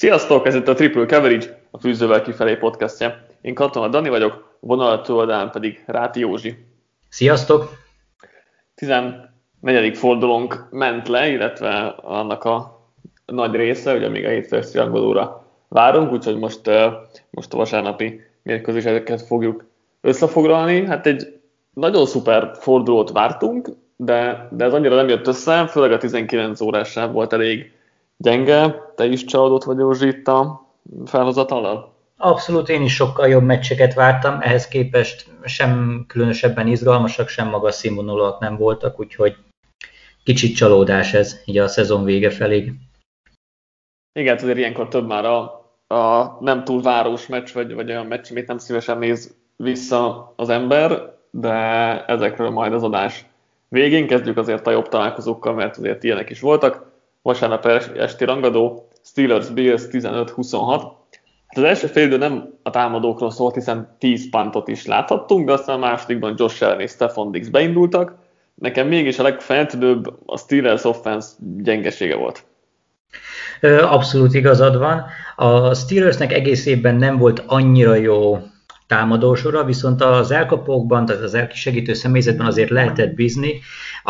Sziasztok, ez itt a Triple Coverage, a Fűzővel kifelé podcastja. Én Katona Dani vagyok, vonalat oldalán pedig Ráti Józsi. Sziasztok! 14. fordulónk ment le, illetve annak a nagy része, ugye még a hétfős szilagolóra várunk, úgyhogy most a vasárnapi mérkőzéseket fogjuk összefoglalni. Hát egy nagyon szuper fordulót vártunk, de ez annyira nem jött össze, főleg a 19 órás sáv volt elég gyenge. Te is csalódott vagy, Józsi, itt a felhozatallal? Abszolút, én is sokkal jobb meccseket vártam, ehhez képest sem különösebben izgalmasak, sem magas színvonalúak nem voltak, úgyhogy kicsit csalódás ez így a szezon vége felé. Igen, azért ilyenkor több már a nem túl város meccs, vagy olyan meccs, amit nem szívesen néz vissza az ember, de ezekről majd az adás végén. Kezdjük azért a jobb találkozókkal, mert azért ilyenek is voltak. Vasárnap esti rangadó, Steelers-Bills 15-26. Hát az első félidő nem a támadókról szólt, hiszen 10 puntot is láthattunk, de aztán a másodikban Josh Allen és Stefon Diggs beindultak. Nekem mégis a legfeltűnőbb a Steelers offense gyengesége volt. Abszolút igazad van. A Steelersnek egész évben nem volt annyira jó támadósora, viszont az elkapókban, tehát az elkisegítő személyzetben azért lehetett bízni.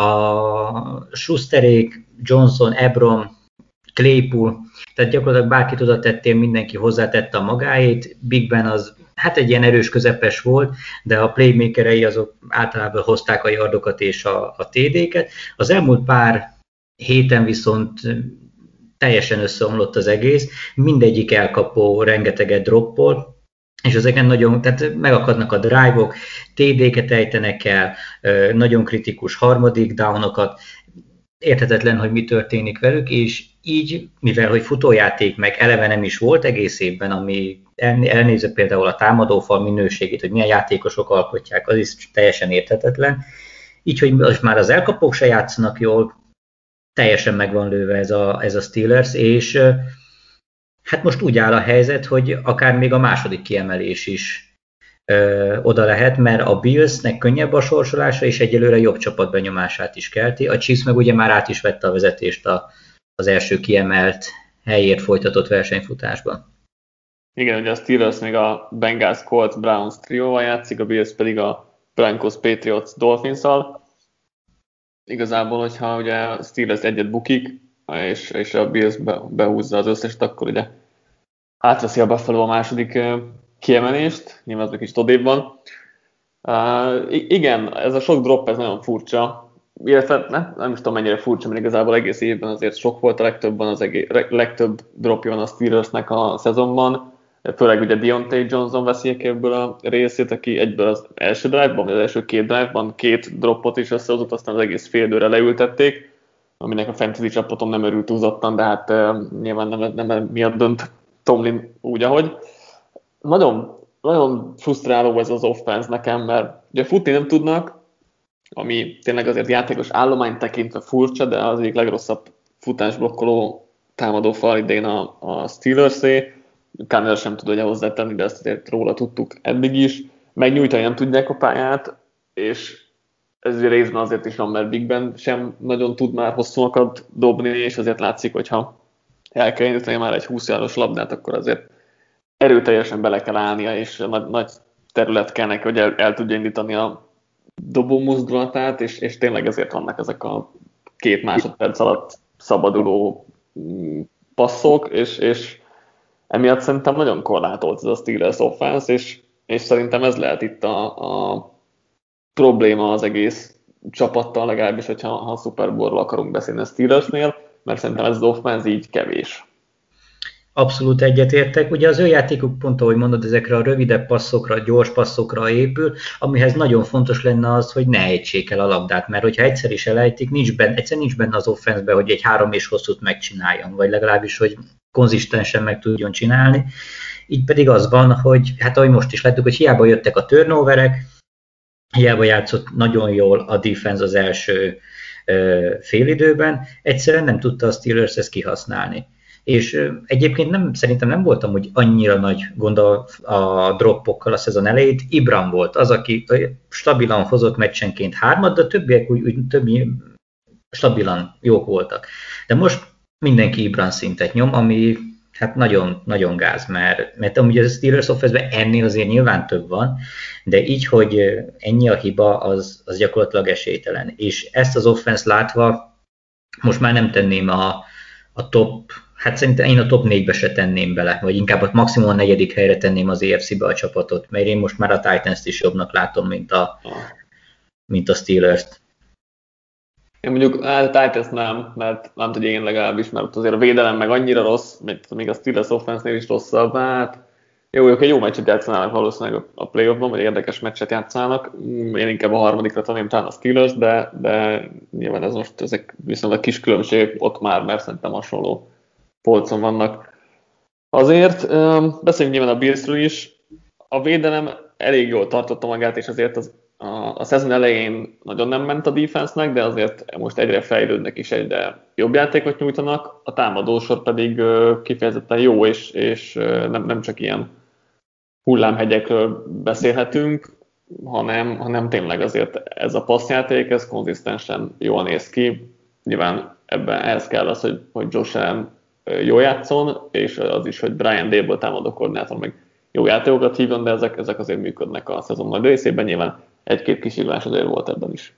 A Schusterék, Johnson, Ebron, Claypool, tehát gyakorlatilag bárkit oda tettél, mindenki hozzátette a magáét. Big Ben az hát egy ilyen erős közepes volt, de a playmakerei azok általában hozták a yardokat és a TD-ket. Az elmúlt pár héten viszont teljesen összeomlott az egész, mindegyik elkapó rengeteget droppol, és ezeken nagyon, tehát megakadnak a drive-ok, TD-ket ejtenek el, nagyon kritikus harmadik downokat, érthetetlen, hogy mi történik velük, és így, mivel hogy futójáték meg eleve nem is volt egész évben, ami elnézve például a támadófal minőségét, hogy milyen játékosok alkotják, az is teljesen érthetetlen. Így, hogy most már az elkapók se játszanak jól, teljesen meg van lőve ez a Steelers, és hát most úgy áll a helyzet, hogy akár még a második kiemelés is oda lehet, mert a Billsnek könnyebb a sorsolása, és egyelőre jobb csapatbenyomását is kelti. A Chiefs meg ugye már át is vette a vezetést az első kiemelt helyért folytatott versenyfutásban. Igen, ugye a Steelers még a Bengals, Colts, Browns trióval játszik, a Bills pedig a Broncos, Patriots, Dolphins-szal. Igazából, hogyha ugye a Steelers egyet bukik, és a Bills behúzza az összeset, akkor ugye átveszi a Buffalo a második kiemelést, nyilván az egy kicsit odébb van. Igen, ez a sok drop, ez nagyon furcsa, illetve nem is tudom mennyire furcsa, mert igazából egész évben azért sok volt, legtöbb dropja van a Steelersnek a szezonban, főleg ugye Deontay Johnson veszi ebből a részét, aki egyből az első drive-ban, vagy az első két drive-ban 2 droppot is összehozott, aztán az egész fél időre leültették, aminek a fantasy csapatom nem örült túlzottan, de hát nyilván nem miatt dönt Tomlin úgy, ahogy. Nagyon, nagyon frusztráló ez az offense nekem, mert ugye futni nem tudnak, ami tényleg azért játékos állomány tekintve furcsa, de az egyik legrosszabb futásblokkoló támadófal idén a Steelers-é. Connell sem tud ugye hozzátenni, de ezt azért róla tudtuk eddig is. Megnyújtani nem tudják a pályát, és ez részben azért is van, mert Big Ben sem nagyon tud már hosszúakat dobni, és azért látszik, hogyha el kell indítani már egy 20 yardos labdát, akkor azért erőteljesen bele kell állnia, és nagy terület kell neki, hogy el tudja indítani a dobó mozdulatát, és tényleg ezért vannak ezek a 2 másodperc alatt szabaduló passzok, és emiatt szerintem nagyon korlátolt ez a Steelers offense, és szerintem ez lehet itt a probléma az egész csapattal, legalábbis, hogyha a Super Bowl-ról akarunk beszélni a Steelersnél, mert szerintem ez az offense így kevés. Abszolút egyetértek. Ugye az ő játékuk pont, ahogy mondod, ezekre a rövidebb passzokra, gyors passzokra épül, amihez nagyon fontos lenne az, hogy ne ejtsék el a labdát, mert hogyha egyszer is elejtik, egyszer nincs benne az offenszben, hogy egy 3 és hosszút megcsináljon, vagy legalábbis, hogy konzisztensen meg tudjon csinálni. Így pedig az van, hogy hát ahogy most is láttuk, hogy hiába jöttek a turnoverek, hiába játszott nagyon jól a defense az első félidőben, egyszerűen nem tudta a Steelers ezt kihasználni. És egyébként szerintem nem voltam úgy annyira nagy gond a droppokkal a szezon elejét. Ibram volt az, aki stabilan hozott meccsenként 3, de a többiek úgy stabilan jók voltak. De most mindenki Ibram szintet nyom, ami hát nagyon, nagyon gáz, mert amúgy a Steelers offense-ben ennél azért nyilván több van, de így, hogy ennyi a hiba, az gyakorlatilag esélytelen. És ezt az offense látva most már nem tenném a top, hát szerintem én a top 4-be se tenném bele, vagy inkább a maximum a 4. helyre tenném az EFC-be a csapatot, mert én most már a Titans-t is jobbnak látom, mint a Steelers-t. Én mondjuk a Titans nem, mert nem tudja én legalábbis, mert azért a védelem meg annyira rossz, még a Steelers offense-nél is rosszabb, hát jó, ők egy jó meccset játszanának valószínűleg a playoffban, vagy érdekes meccset játszanak. Én inkább a harmadikra tenném talán a Steelers, de nyilván ezek viszonylag kis különbségek ott már, mert szerintem hasonló polcon vannak. Azért beszéljünk nyilván a Billsről is. A védelem elég jól tartotta magát, és azért a szezon elején nagyon nem ment a defense-nek, de azért most egyre fejlődnek és egyre jobb játékot nyújtanak, a támadósor pedig kifejezetten jó, és nem csak ilyen hullámhegyekről beszélhetünk, hanem tényleg azért ez a passzjáték, ez konzisztensen jól néz ki. Nyilván ebben ehhez kell az, hogy Josh Allen jól játszon, és az is, hogy Brian Daboll támadó koordinátor meg jó játékokat hívjon, de ezek azért működnek a szezon nagy részében, nyilván egy-két kisiglás azért volt ebben is.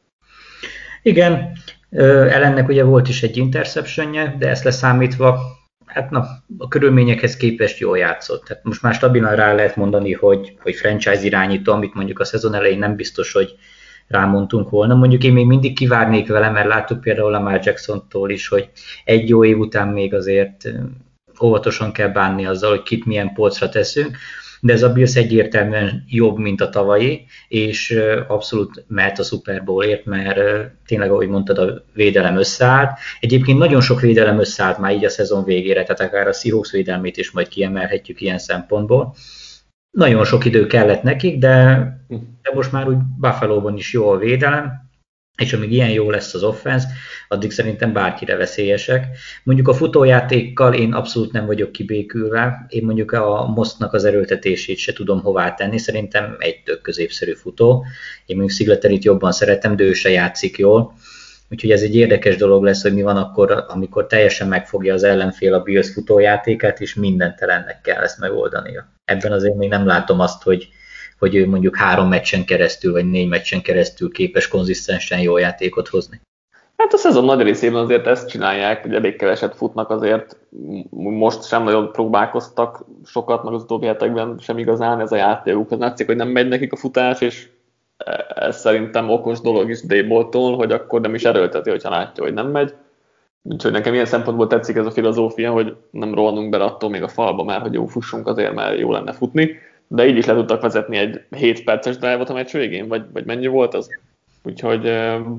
Igen, Allennek ugye volt is egy interceptionje, de ezt leszámítva, hát a körülményekhez képest jól játszott. Tehát most már stabilan rá lehet mondani, hogy franchise irányító, amit mondjuk a szezon elején nem biztos, hogy rámondtunk volna. Mondjuk én még mindig kivárnék vele, mert láttuk például Lamar Jacksontól is, hogy egy jó év után még azért óvatosan kell bánni azzal, hogy kit milyen polcra teszünk, de ez a Bills egyértelműen jobb, mint a tavalyi, és abszolút mehet a Super Bowlért, mert tényleg, ahogy mondtad, a védelem összeállt. Egyébként nagyon sok védelem összeállt már így a szezon végére, tehát akár a Seahawks védelmét is majd kiemelhetjük ilyen szempontból. Nagyon sok idő kellett nekik, de most már úgy Buffalo-ban is jó a védelem, és amíg ilyen jó lesz az offense, addig szerintem bárkire veszélyesek. Mondjuk a futójátékkal én abszolút nem vagyok kibékülve, én mondjuk a Mossnak az erőltetését se tudom hová tenni, szerintem egy tök középszerű futó. Én mondjuk Singletonit jobban szeretem, de ő se játszik jól. Úgyhogy ez egy érdekes dolog lesz, hogy mi van akkor, amikor teljesen megfogja az ellenfél a Bills futójátékát, és mindentelennek kell ezt megoldania. Ebben azért még nem látom azt, hogy ő mondjuk 3 meccsen keresztül, vagy 4 meccsen keresztül képes konzisztensen jó játékot hozni. Hát a szezon nagy részében azért ezt csinálják, hogy elég keveset futnak azért, most sem nagyon próbálkoztak sokat, meg az utóbbi hetekben sem igazán ez a játékuk. Az látszik, hogy nem megy nekik a futás, és ez szerintem okos dolog is Dabolltól, hogy akkor nem is erőlteti, hogyha látja, hogy nem megy. Úgyhogy nekem ilyen szempontból tetszik ez a filozófia, hogy nem rohanunk bele attól még a falba már, hogy jó, fussunk azért, mert jó lenne futni. De így is le tudtak vezetni egy 7 perces drive-ot a meccs végén, vagy mennyi volt az? Úgyhogy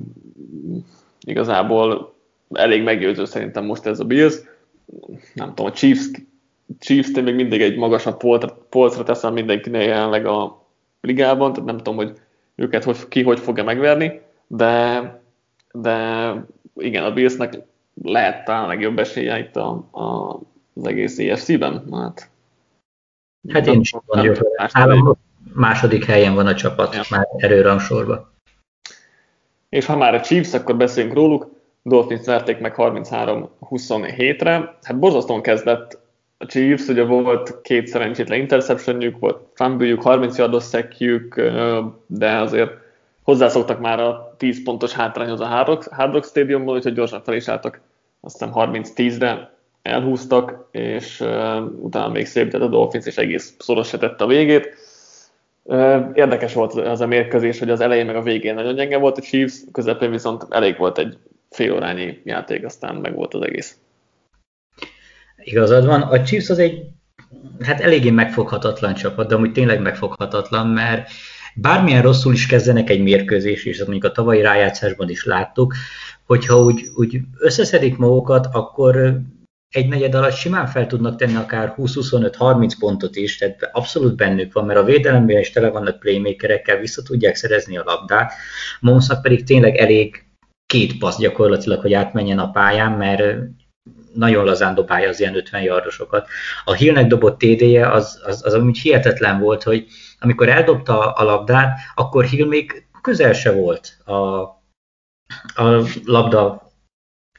igazából elég meggyőző szerintem most ez a Bills. Nem tudom, a Chiefs-t még mindig egy magasabb polcra teszem mindenkinél jelenleg a ligában, tehát nem tudom, hogy őket hogy fogja megverni, de igen, a Billsnek lehet talán legjobb esélye itt az egész EFC-ben. Hát én is mondjuk, nálam második helyen van a csapat, már erőrangsorban. És ha már a Chiefs, akkor beszéljünk róluk. Dolphins verték meg 33-27-re. Hát borzasztóan kezdett a Chiefs, ugye volt 2 szerencsétlen interceptionjük, volt fumble-jük, 30 yardos sackjük, de azért hozzászoktak már a 10 pontos hátrányhoz a Hard Rock Stadiumból, úgyhogy gyorsan fel is álltak, azt hiszem 30-10-re elhúztak, és utána még szépített a Dolphins, és egész szoros se tette a végét. Érdekes volt az a mérkőzés, hogy az elején meg a végén nagyon gyenge volt a Chiefs, közepén viszont elég volt egy félórányi játék, aztán meg volt az egész. Igazad van, a Chiefs az egy eléggé megfoghatatlan csapat, de amúgy tényleg megfoghatatlan, mert bármilyen rosszul is kezdenek egy mérkőzés, és mondjuk a tavalyi rájátszásban is láttuk, hogyha úgy összeszedik magukat, akkor egy negyed alatt simán fel tudnak tenni akár 20-25-30 pontot is, tehát abszolút bennük van, mert a védelemben is tele vannak playmakerekkel, vissza tudják szerezni a labdát. Mahomesnak pedig tényleg elég 2 passz gyakorlatilag, hogy átmenjen a pályán, mert nagyon lazán dobálja az ilyen 50 yardosokat. A Hillnek dobott TD-je az amúgy hihetetlen volt, hogy amikor eldobta a labdát, akkor Hill még közel se volt a labda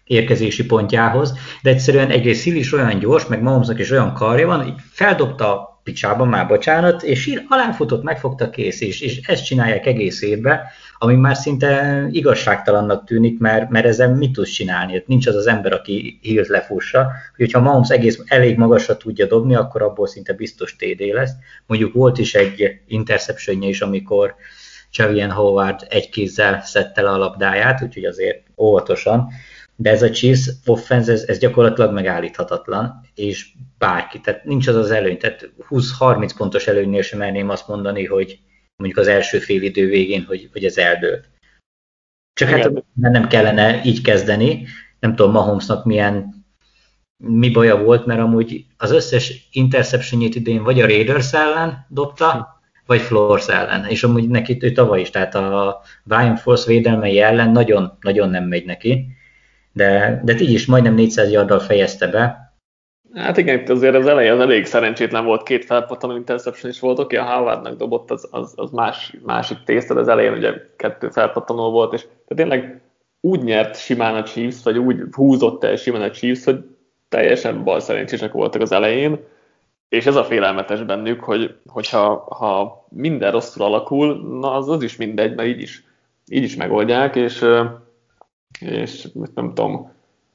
érkezési pontjához, de egyszerűen egyrészt Hill is olyan gyors, meg Mahomesnak is olyan karja van, hogy feldobta a picsába, már bocsánat, és Hill aláfutott, megfogta, kész, és ezt csinálják egész évben, ami már szinte igazságtalannak tűnik, mert ezzel mit tudsz csinálni? Hát nincs az az ember, aki Hillt lefussa, hogyha Mahomes elég magasra tudja dobni, akkor abból szinte biztos TD lesz. Mondjuk volt is egy interceptionje is, amikor Javien Howard egy kézzel szedte le a labdáját, úgyhogy azért óvatosan, de ez a Chiefs offense, ez gyakorlatilag megállíthatatlan, és bárki, tehát nincs az az előny, tehát 20-30 pontos előnynél sem merném azt mondani, hogy mondjuk az első fél idő végén, hogy ez eldőlt. Csak hát nem kellene így kezdeni, nem tudom Mahomesnak mi baja volt, mert amúgy az összes interceptionjét idén vagy a Raiders ellen dobta, vagy Flores ellen, és amúgy neki ő tavaly is, tehát a Brian Flores védelmei ellen nagyon, nagyon nem megy neki, de így is majdnem 400 yarddal fejezte be. Hát igen, azért az elején az elég szerencsétlen volt, 2 felpattanó interception is volt, oké, a Howardnak dobott, az másik tészta, az elején ugye 2 felpattanó volt, és tényleg úgy nyert simán a Chiefs, vagy úgy húzott el simán a Chiefs, hogy teljesen balszerencsések voltak az elején, és ez a félelmetes bennük, hogyha minden rosszul alakul, na az is mindegy, mert így is megoldják, és nem tudom,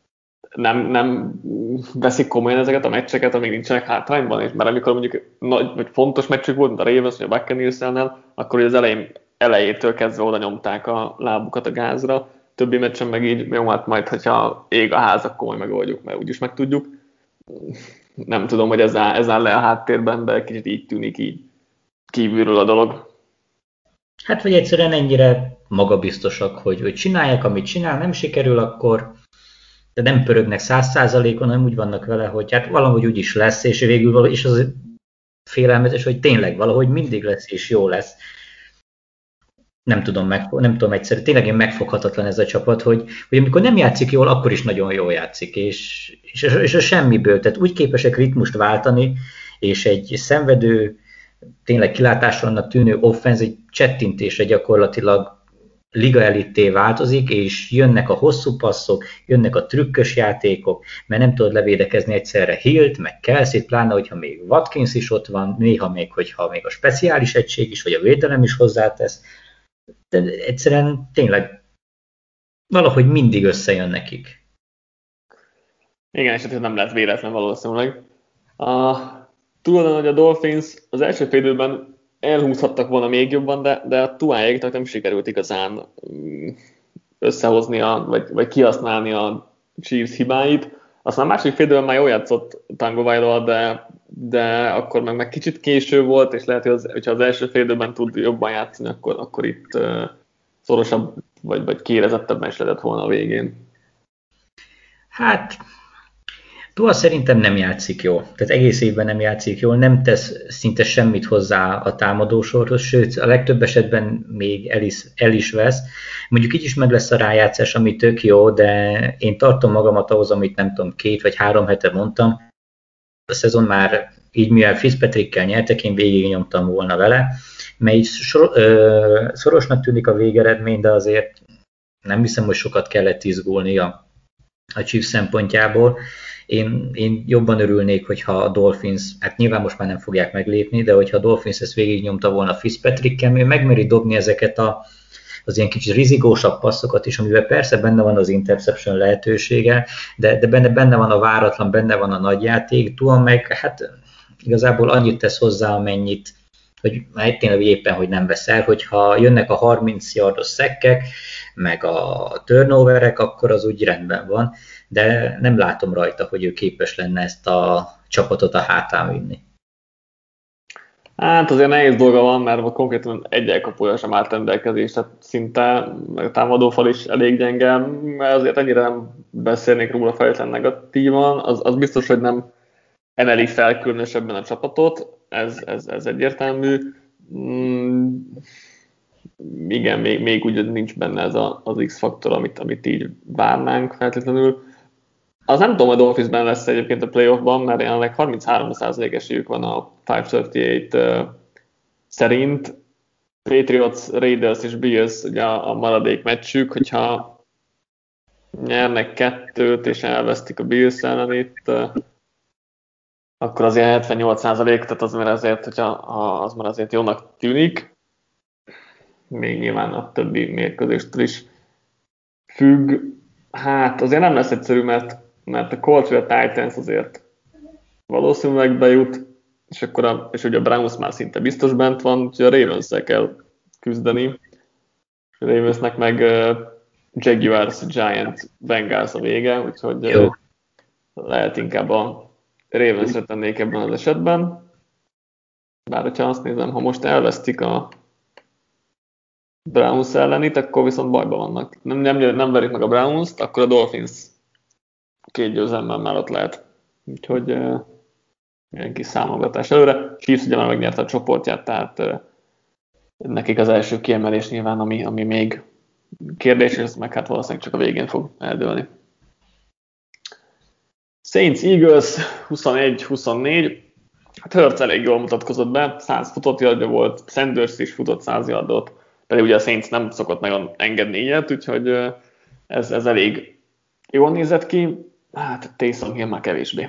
nem veszik komolyan ezeket a meccseket, amíg nincsenek hátrányban, és mert amikor mondjuk nagy vagy fontos meccsük volt, mint a Ravens vagy a Buccaneers ellen, akkor az elejétől kezdve oda nyomták a lábukat a gázra, többi meccsen meg így, jó, hát majd, hogyha ég a ház, akkor majd megoldjuk, mert úgyis meg tudjuk. Nem tudom, hogy ez áll le a háttérben, de kicsit így tűnik így kívülről a dolog. Hát, vagy egyszerűen ennyire magabiztosak, hogy csinálják, amit csinál, nem sikerül, akkor de nem pörögnek 100%-on, hanem úgy vannak vele, hogy hát valahogy úgy is lesz, és végül is az félelmetes, hogy tényleg valahogy mindig lesz, és jó lesz. Nem tudom egyszerűen, tényleg megfoghatatlan ez a csapat, hogy amikor nem játszik jól, akkor is nagyon jól játszik, és a semmiből, tehát úgy képesek ritmust váltani, és egy szenvedő, tényleg kilátástalannak tűnő offenz egy csettintésre gyakorlatilag liga elitté változik, és jönnek a hosszú passzok, jönnek a trükkös játékok, mert nem tudod levédekezni egyszerre Hillt, meg Kelsey-t, pláne, hogyha még Watkins is ott van, néha még, hogyha még a speciális egység is, vagy a védelem is hozzátesz. De egyszerűen tényleg valahogy mindig összejön nekik. Igen, és ez nem lehet véletlen valószínűleg. Tudom, hogy a Dolphins az első fél időben elhúzhattak volna még jobban, de a Tuáéknak nem sikerült igazán összehozni, vagy kihasználni a Chiefs hibáit. Aztán a második fél időben már jól játszott Tango Vailoa, de akkor meg kicsit késő volt, és lehet, hogy hogyha az első fél időben tud jobban játszani, akkor itt szorosabb, vagy kérezettebben is lehetett volna a végén. Hát Tua szerintem nem játszik jól, tehát egész évben nem játszik jól, nem tesz szinte semmit hozzá a támadósorhoz, sőt a legtöbb esetben még el is vesz. Mondjuk így is meg lesz a rájátszás, ami tök jó, de én tartom magamat ahhoz, amit nem tudom, 2 vagy 3 hete mondtam. A szezon már így, mivel Fitzpatrickkel nyertek, én végig nyomtam volna vele, mert így szorosnak tűnik a végeredmény, de azért nem hiszem, hogy sokat kellett izgulni a Chiefs szempontjából. Én jobban örülnék, hogyha a Dolphins, hát nyilván most már nem fogják meglépni, de hogyha a Dolphins ezt végignyomta volna Fitzpatrickkel, ő megmeri dobni ezeket az ilyen kicsit rizikósabb passzokat is, amiben persze benne van az interception lehetősége, de benne van a váratlan, benne van a nagyjáték, Tua meg hát igazából annyit tesz hozzá, amennyit, hogy már tényleg éppen, hogy nem veszel, hogyha jönnek a 30 yardos szekkek, meg a turnoverek, akkor az úgy rendben van, de nem látom rajta, hogy ő képes lenne ezt a csapatot a hátán vinni. Hát azért nehéz dolga van, mert konkrétan egy elkapója sem állt rendelkezés, tehát szinte a támadófal is elég gyenge, mert azért ennyire nem beszélnék róla feltétlen negatívan, az biztos, hogy nem emeli fel különösebben a csapatot, ez egyértelmű. Igen, még ugye nincs benne ez az X-faktor, amit így várnánk feltétlenül. Az nem tudom, hogy Dolphinsben lesz egyébként a playoffban, mert jelenleg 33% esélyük van a 538 szerint. Patriots, Raiders és Bills ugye a maradék meccsük, hogyha nyernek 2-t, és elvesztik a Bills ellen itt, akkor azért 78%, tehát az már azért, az már azért jónak tűnik. Még nyilván a többi mérkőzéstől is függ. Hát azért nem lesz egyszerű, mert a Colts vagy a Titans azért valószínűleg bejut, és ugye a Browns már szinte biztos bent van, úgyhogy a Ravens-szel kell küzdeni. A Ravensnek meg Jaguars, Giants, Bengals a vége, úgyhogy lehet inkább a Ravens-re tennék ebben az esetben. Bár hogyha azt nézem, ha most elvesztik a Browns ellenit, akkor viszont bajban vannak. Nem verik meg a Browns-t, akkor a Dolphins 2 győzelemmel már ott lehet. Úgyhogy ilyen kis számogatás előre. Chiefs ugye már megnyerte a csoportját, tehát nekik az első kiemelés nyilván, ami még kérdés, és ez meg hát valószínűleg csak a végén fog eldőlni. Saints Eagles 21-24. Hát Hurts elég jól mutatkozott be, 100 futott yardja volt, Sanders is futott 100 yardot, pedig ugye a Saints nem szokott nagyon engedni ilyet, úgyhogy ez elég jól nézett ki. Hát Taysom Hill már kevésbé.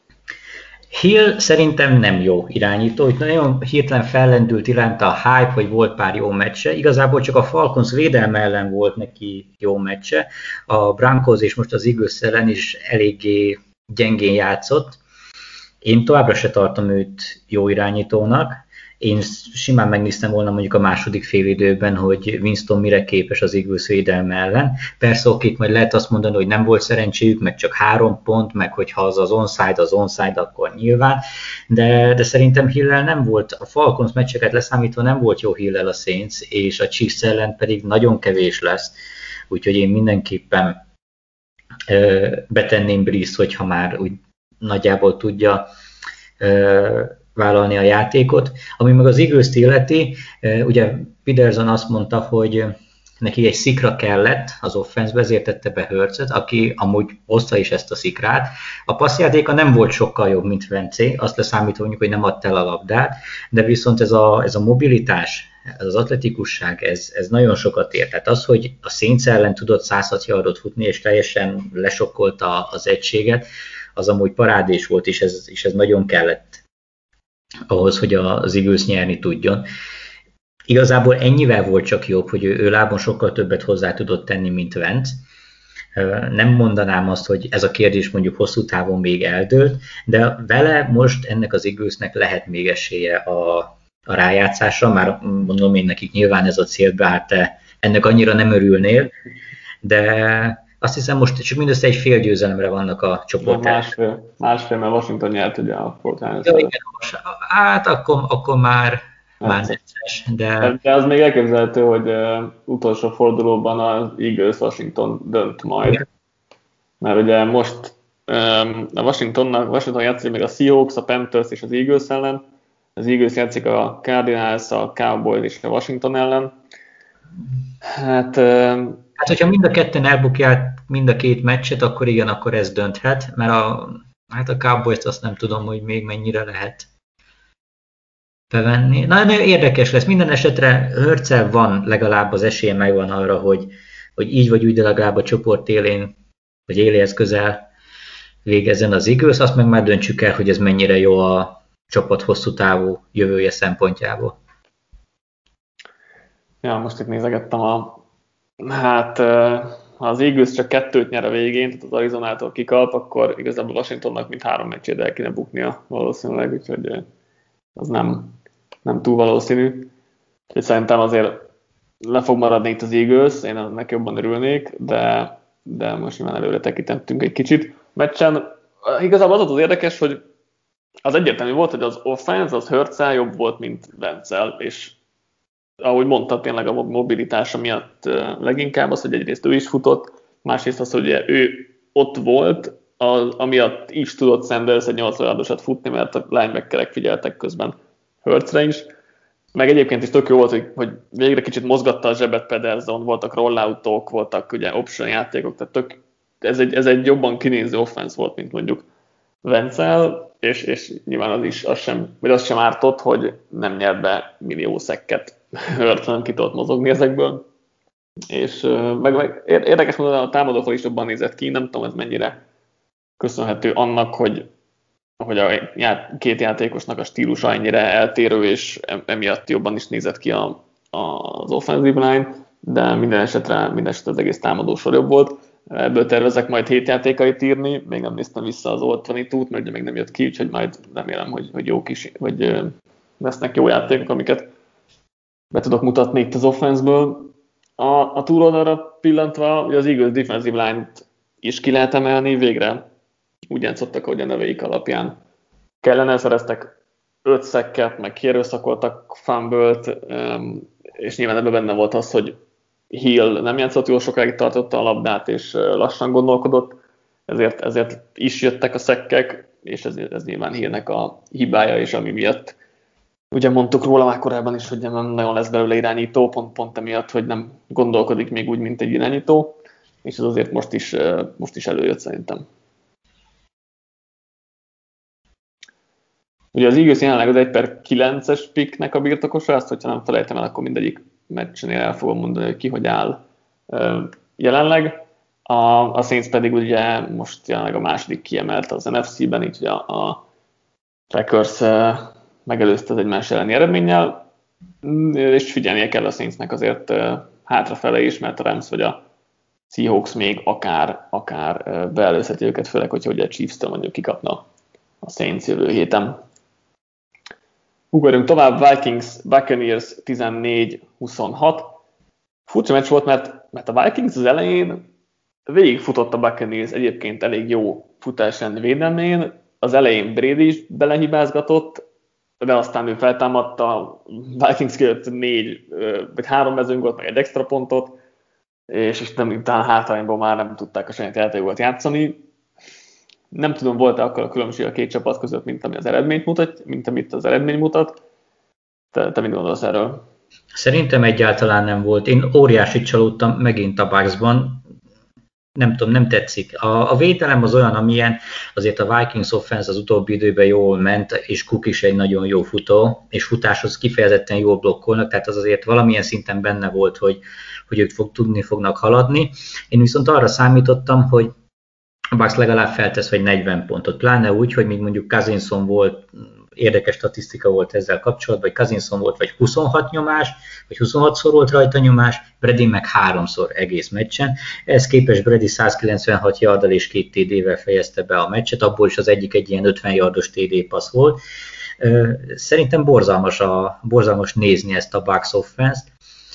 Hill szerintem nem jó irányító, itt nagyon hirtelen fellendült iránta a hype, hogy volt pár jó meccse, igazából csak a Falcons védelme ellen volt neki jó meccse, a Broncos és most az Eagles ellen is eléggé gyengén játszott. Én továbbra se tartom őt jó irányítónak. Én simán megnéztem volna mondjuk a második félidőben, hogy Winston mire képes az Eagles védelme ellen. Persze okik, majd lehet azt mondani, hogy nem volt szerencséjük, meg csak 3 pont, meg hogyha az onside, akkor nyilván. De szerintem Hill-el nem volt, a Falcons meccseket leszámítva nem volt jó Hill-el a Saints, és a Chiefs ellen pedig nagyon kevés lesz. Úgyhogy én mindenképpen betenném Breeze, hogyha már úgy nagyjából tudja vállalni a játékot. Ami meg az Eagles-t illeti, ugye Peterson azt mondta, hogy neki egy szikra kellett az offenszbe, ezért tette be Hurtset, aki amúgy hozta is ezt a szikrát. A passzjátéka nem volt sokkal jobb, mint Vencé, azt leszámítva mondjuk, hogy nem adta el a labdát, de viszont ez a mobilitás, ez az atletikusság, ez nagyon sokat ér. Tehát az, hogy a Saints ellen tudott 106 yardot futni, és teljesen lesokkolta az egységet, az amúgy parádés volt, és ez nagyon kellett ahhoz, hogy az Eagles nyerni tudjon. Igazából ennyivel volt csak jobb, hogy ő lábon sokkal többet hozzá tudott tenni, mint Wentz. Nem mondanám azt, hogy ez a kérdés mondjuk hosszú távon még eldőlt, de vele most ennek az Eaglesnek lehet még esélye a rájátszásra, már mondom én nekik nyilván ez a cél, bár te ennek annyira nem örülnél, de azt hiszem most csak mindössze egy fél győzelemre vannak a csoportján. Másfél, mert Washington nyert ugye a Fortnite. Ja, igen, hát akkor már necces, de az még elképzelhető, hogy utolsó fordulóban az Eagles Washington dönt majd. Mert ugye most a Washington játszik még a Seahawks, a Panthers és az Eagles ellen. Az Eagles játszik a Cardinals, a Cowboys és a Washington ellen. Hát, hogyha mind a ketten elbukják mind a 2 meccset, akkor igen, akkor ez dönthet, mert a Cowboys-t azt nem tudom, hogy még mennyire lehet bevenni. Nagyon érdekes lesz. Minden esetre Hurtsel van legalább az esélye megvan arra, hogy így vagy úgy, de legalább a csoport élén, vagy éléhez közel végezzen az Eagles, azt meg már döntsük el, hogy ez mennyire jó a csapat hosszú távú jövője szempontjából. Ja, most itt nézegettem ha az Eagles csak 2-t nyer a végén, tehát az Arizonától kikap, akkor igazából Washingtonnak mint 3 meccsét el kéne buknia valószínűleg, úgyhogy az nem túl valószínű. Úgyhogy szerintem azért le fog maradni itt az Eagles, én ennek jobban örülnék, de most nyilván előre tekintettünk egy kicsit. Meccsen igazából az érdekes, hogy az egyértelmű volt, hogy az offense az Hurtsel jobb volt, mint Wentzzel, és ahogy mondta, tényleg a mobilitása miatt leginkább az, hogy egyrészt ő is futott, másrészt az, hogy ő ott volt, amiatt is tudott Sanders egy 80 yardosat futni, mert a linebackerek figyeltek közben Hurtsre is. Meg egyébként is tök jó volt, hogy végre kicsit mozgatta a zsebet Pederson, voltak rolloutok, voltak ugye option játékok, tehát ez egy jobban kinéző offense volt, mint mondjuk Wentzzel, és nyilván az sem ártott, hogy nem nyert be millió szekket Hurts, nem ki tudott mozogni ezekből. És meg érdekes módon a támadófal is jobban nézett ki, nem tudom, ez mennyire köszönhető annak, hogy a két játékosnak a stílusa ennyire eltérő, és emiatt jobban is nézett ki az offensive line, de minden esetre az egész támadósor jobb volt. Ebből tervezek majd 7 játékait írni, még nem néztem vissza az All 22-t, mert ugye még nem jött ki, úgyhogy majd remélem, hogy jók is, hogy lesznek jó játékok, amiket be tudok mutatni itt az offenseből. A túloldalra pillantva, ugye az Eagles defensive line-t is ki lehet emelni, végre úgy játszottak, ahogy a neveik alapján kellene, szereztek 5 sacket, meg kierőszakoltak fumble-t, és nyilván ebben benne volt az, hogy Hill nem játszott jól sokáig, tartotta a labdát, és lassan gondolkodott, ezért is jöttek a sackek, és ez nyilván Hillnek a hibája, és ami miatt ugye mondtuk róla már korábban is, hogy nem nagyon lesz belőle irányító, pont emiatt, hogy nem gondolkodik még úgy, mint egy irányító, és ez azért most is előjött szerintem. Ugye az Eagles jelenleg az 1/9-es picknek a birtokosa, ezt hogyha nem felejtem el, akkor mindegyik meccsnél el fogom mondani, hogy ki hogy áll jelenleg. A Saints pedig ugye most jelenleg a második kiemelt az NFC-ben, így ugye a Packers megelőzte az egymás elleni eredménnyel, és figyelnie kell a Saintsnek azért hátrafele is, mert a Rams vagy a Seahawks még akár beelőzheti őket, főleg, hogyha ugye a Chiefs-től mondjuk kikapna a Saints jövő héten. Ugorjunk tovább, Vikings Buccaneers 14-26. Furcsa meccs volt, mert a Vikings az elején végigfutott a Buccaneers egyébként elég jó futás elleni védelmén. Az elején Brady is belehibázgatott, de aztán ő feltámadta, a Vikings kijött 3 mezőnygót, meg egy extra pontot, és talán hátrányból már nem tudták a saját játékokat játszani. Nem tudom, volt-e akkor a különbség a két csapat között, mint amit az eredmény mutat. Te mit gondolsz erről? Szerintem egyáltalán nem volt. Én óriásit csalódtam megint a Bucksban. Nem tudom, nem tetszik. A védelem az olyan, amilyen azért a Vikings offense az utóbbi időben jól ment, és Cook is egy nagyon jó futó, és futáshoz kifejezetten jól blokkolnak, tehát az azért valamilyen szinten benne volt, hogy ők tudni fognak haladni. Én viszont arra számítottam, hogy a Bucks legalább feltesz vagy 40 pontot, pláne úgy, hogy még mondjuk Cousinson volt, érdekes statisztika volt ezzel kapcsolatban, hogy Cousinson volt vagy 26 nyomás, vagy 26-szor volt rajta nyomás, Brady meg 3-szor egész meccsen. Ehhez képest Brady 196 yarddal és 2 TD-vel fejezte be a meccset, abból is az egyik egy ilyen 50 yardos TD passz volt. Szerintem borzalmas nézni ezt a Bucks offense-t.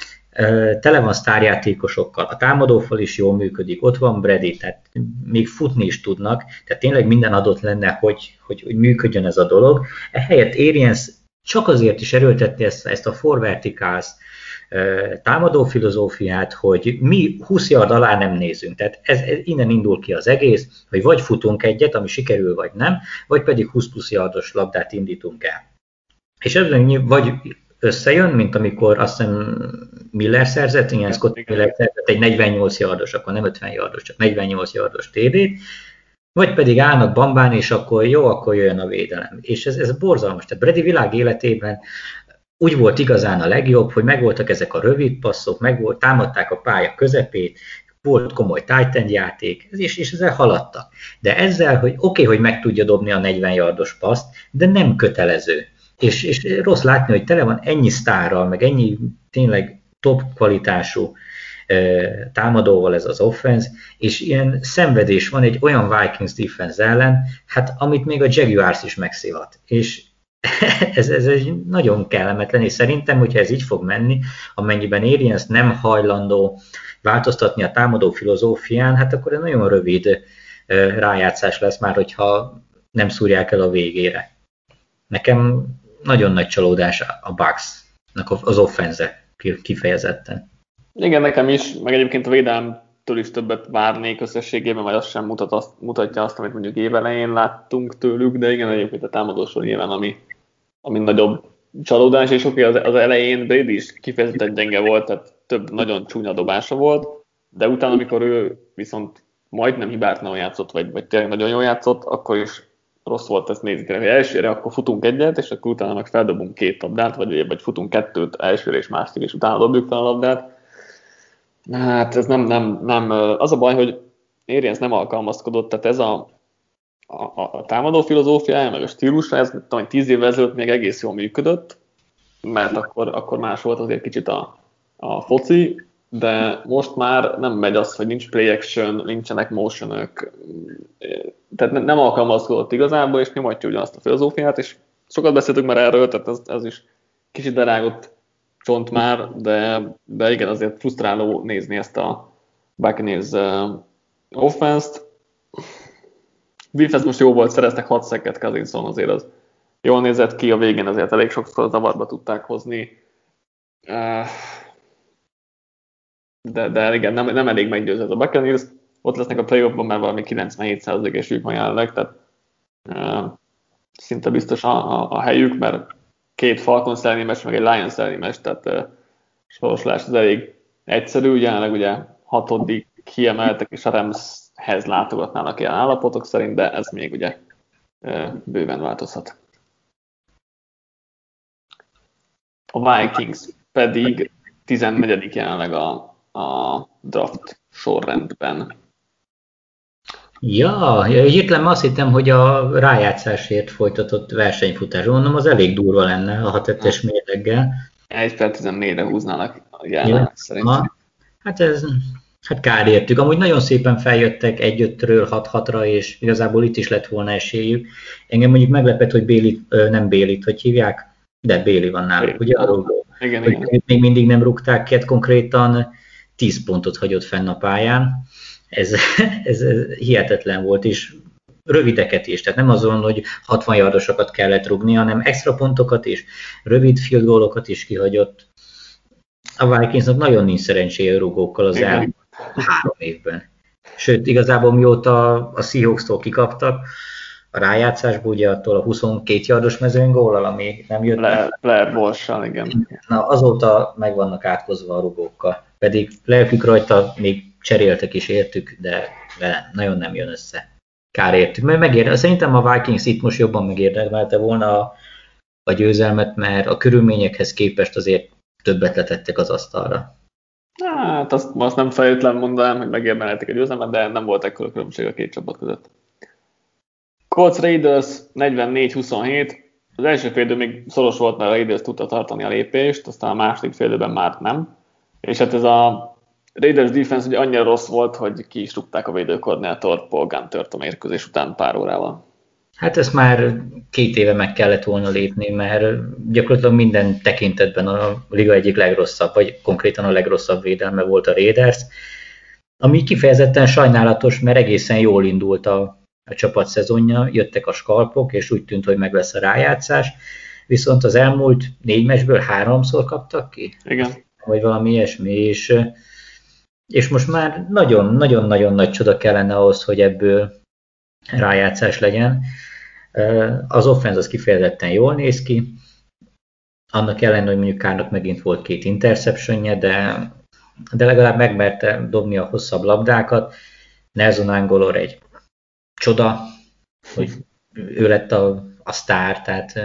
Tele van sztárjátékosokkal, a támadófal is jól működik, ott van Brady, tehát még futni is tudnak, tehát tényleg minden adott lenne, hogy működjön ez a dolog. Ehelyett Arians csak azért is erőltette ezt a four verticals támadó filozófiát, hogy mi 20 yard alá nem nézünk. Tehát ez innen indul ki az egész, hogy vagy futunk egyet, ami sikerül, vagy nem, vagy pedig 20 plusz yardos labdát indítunk el. És ebben vagy összejön, mint amikor azt hiszem Miller szerzett, igen, Scott Miller szerzett egy 48 yardos, akkor nem 50 yardos, csak 48 yardos TD-t, vagy pedig állnak bambán, és akkor jó, akkor jöjjön a védelem. És ez borzalmas. Tehát Brady világ életében úgy volt igazán a legjobb, hogy megvoltak ezek a rövid passzok, támadták a pálya közepét, volt komoly tight end játék, és ezzel haladtak. De ezzel, hogy oké, hogy meg tudja dobni a 40 yardos paszt, de nem kötelező. És rossz látni, hogy tele van ennyi sztárral, meg ennyi tényleg top kvalitású támadóval ez az offense, és ilyen szenvedés van egy olyan Vikings defense ellen, hát amit még a Jaguars is megszivat. És ez egy nagyon kellemetlen, és szerintem, hogyha ez így fog menni, amennyiben Arians nem hajlandó változtatni a támadó filozófián, hát akkor egy nagyon rövid rájátszás lesz már, hogyha nem szúrják el a végére. Nekem nagyon nagy csalódás a Bucksnak az offense kifejezetten. Igen, nekem is, meg egyébként a védelemtől is többet várnék összességében, vagy az sem mutatja azt, amit mondjuk évelején láttunk tőlük, de igen, egyébként a támadósor nyilván, ami nagyobb csalódás, és oké, az elején Brady is kifejezetten gyenge volt, tehát több nagyon csúnya dobása volt, de utána, amikor ő viszont majdnem hibátlanul játszott, vagy tényleg nagyon jól játszott, akkor is rossz volt ezt nézni. Hogy elsőre akkor futunk egyet, és akkor utána meg feldobunk 2 labdát, vagy futunk 2 elsőre és másik, és utána dobjuk fel a labdát. Hát ez nem. Az a baj, hogy Arians nem alkalmazkodott, tehát ez a támadó filozófiája, meg a stílusa, ez tudom, 10 évvel ezelőtt még egész jól működött, mert akkor más volt azért kicsit a foci, de most már nem megy az, hogy nincs play action, nincsenek motionök, tehát nem alkalmazkodott igazából, és nyomatja ugyanazt a filozófiát, és sokat beszéltünk már erről, tehát ez is kicsit berágott csont már, de igen, azért frusztráló nézni ezt a Buccaneers offense-t. Defense most jó volt, szereztek 6 sacket Cousinson, azért az jól nézett ki, a végén azért elég sokszor zavarba tudták hozni. De igen, nem elég meggyőző ez a Buccaneers. Ott lesznek a playoffban, már valami 97%-es ők ma jelenleg, tehát szinte biztos a helyük, mert 2 Falcons elleni meccs, meg egy Lions elleni meccs, tehát sorsolás az elég egyszerű, jelenleg ugye 6. kiemeltek, és a Ramshez látogatnának ilyen állapotok szerint, de ez még ugye bőven változhat. A Vikings pedig 14. jelenleg a draft sorrendben. Ja, hirtelen azt hittem, hogy a rájátszásért folytatott versenyfutás. Mondom, az elég durva lenne a 6-5-es mérleggel. 1/14-re húznának jelenleg szerint. Hát kár értük. Amúgy nagyon szépen feljöttek 1-5-ről 6-6-ra, és igazából itt is lett volna esélyük. Engem mondjuk meglepett, hogy nem Bélit, hogy hívják, de Béli van náluk, ugye? Igen. Még mindig nem rúgták ki, konkrétan 10 pontot hagyott fenn a pályán. Ez hihetetlen volt, és rövideket is, tehát nem azon, hogy 60 yardosokat kellett rúgni, hanem extra pontokat is, rövid field goalokat is kihagyott. A Vikingsnak nagyon nincs szerencséje rúgókkal az elmúlt 3 évben. Sőt, igazából mióta a Seahawks-tól kikaptak, a rájátszásból ugye attól a 22 yardos mezőnygóllal, ami nem jött. Blair Walsh-sal, igen. Na, azóta meg vannak átkozva a rugókkal. Pedig lelkük rajta még cseréltek is értük, de nagyon nem jön össze. Kár értük. Mert szerintem a Vikings itt most jobban megérdemelte volna a győzelmet, mert a körülményekhez képest azért többet letettek az asztalra. Hát azt nem feltétlenül mondanám, hogy megérdemelték a győzelmet, de nem volt ekkora különbség a két csapat között. Colts Raiders 44-27. Az első félidő még szoros volt, mert a Raiders tudta tartani a lépést, aztán a második félidőben már nem. És hát ez a Raiders defense ugye annyira rossz volt, hogy ki is rúgták a védőkoordinátort Paul Guntert a mérkőzés után pár órával. Hát ezt már 2 éve meg kellett volna lépni, mert gyakorlatilag minden tekintetben a liga egyik legrosszabb, vagy konkrétan a legrosszabb védelme volt a Raiders, ami kifejezetten sajnálatos, mert egészen jól indult a csapat szezonja, jöttek a skalpok, és úgy tűnt, hogy meg lesz a rájátszás, viszont az elmúlt 4 meccsből 3-szor kaptak ki. Igen. Vagy valami ilyesmi, és most már nagyon-nagyon nagy csoda kellene ahhoz, hogy ebből rájátszás legyen. Az offense az kifejezetten jól néz ki, annak ellenére, hogy mondjuk Kárnak megint volt 2 interceptionje, de legalább megmerte dobni a hosszabb labdákat. Nelson Agholor egy csoda, hogy ő lett a sztár, tehát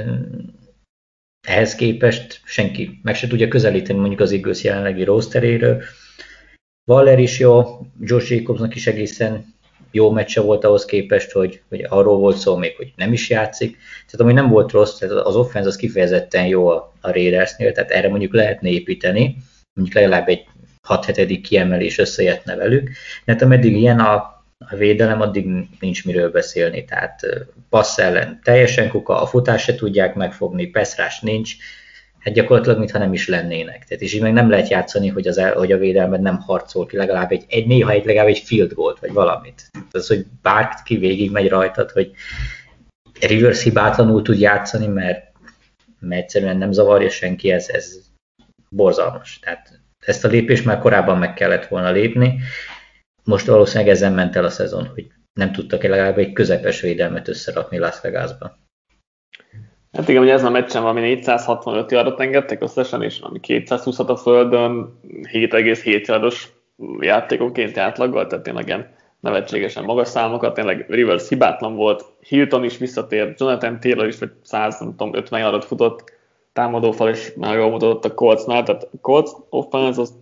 ehhez képest senki meg se tudja közelíteni mondjuk az Eagles jelenlegi rosteréről. Waller is jó, Josh Jacobsnak is egészen jó meccse volt ahhoz képest, hogy arról volt szó még, hogy nem is játszik. Tehát ami nem volt rossz, tehát az offense az kifejezetten jó a Raidersnél, tehát erre mondjuk lehetne építeni, mondjuk legalább egy 6-7. kiemelés összejöttne velük, mert ameddig ilyen a védelem, addig nincs miről beszélni, tehát passz ellen teljesen kuka, a futás se tudják megfogni, pass rush nincs, hát gyakorlatilag mintha nem is lennének. Tehát és így meg nem lehet játszani, hogy a védelmed nem harcol ki legalább legalább egy field goalt, vagy valamit. Az, hogy bárki végig megy rajtad, hogy Rivers hibátlanul tud játszani, mert egyszerűen nem zavarja senki, ez borzalmas. Tehát ezt a lépést már korábban meg kellett volna lépni. Most valószínűleg ezen ment el a szezon, hogy nem tudtak legalább egy közepes védelmet összerakni Las Vegasban. Hát igen, ugye ezen a meccsen valami 465 yardot engedtek összesen, és valami 220 a földön, 7,7 yardos játékonként átlaggal, tehát tényleg ilyen nevetségesen magas számokat, tényleg Rivers hibátlan volt, Hilton is visszatért, Jonathan Taylor is, vagy 150 yardot futott, támadófal is már jól mutatott a Coltsnál, tehát a Colts offense az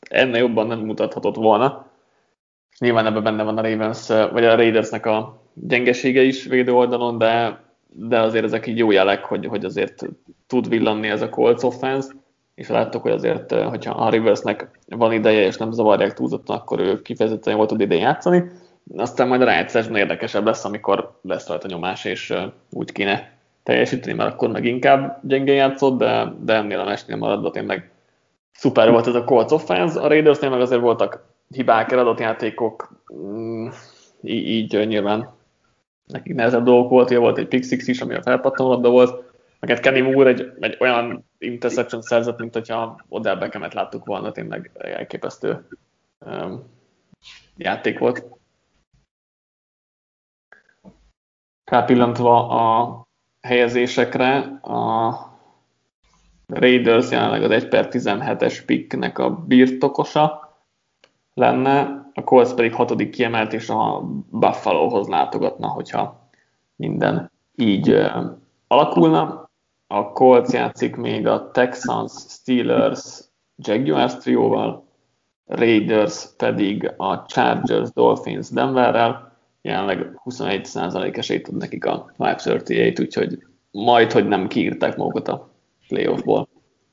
ennél jobban nem mutathatott volna. Nyilván ebben benne van a Ravens, vagy a Raidersnek a gyengesége is védő oldalon, de azért ezek így jó jelek, hogy azért tud villanni ez a Colts offense, és láttuk, hogy azért, hogyha a Riversnek van ideje, és nem zavarják túlzottan, akkor ő kifejezetten jól tud idén játszani. Aztán majd a rájátszásban érdekesebb lesz, amikor lesz rajta nyomás, és úgy kéne teljesíteni, mert akkor meg inkább gyengén játszott, de ennél a mesnél maradva tényleg szuper volt ez a Colts offense. A Raidersnél meg azért voltak hibák, eladott játékok, így nyilván nekik nehezebb dolgok volt, volt egy pick six is, ami a felpattanó labda volt, meg Kenny Moore egy olyan interception szerzett, mint hogyha Odell Beckhamet láttuk volna, tényleg elképesztő játék volt. Rápillantva a helyezésekre, a Raiders jelenleg az 1/17-es picknek a birtokosa lenne, a Colts pedig 6. kiemelt, és a Buffalohoz látogatna, hogyha minden így alakulna. A Colts játszik még a Texans, Steelers, Jaguars trióval, Raiders pedig a Chargers, Dolphins, Denverrel, jelenleg 21% esélyt tud nekik a 538, úgyhogy majd, hogy nem kiírták magukat a playoffból.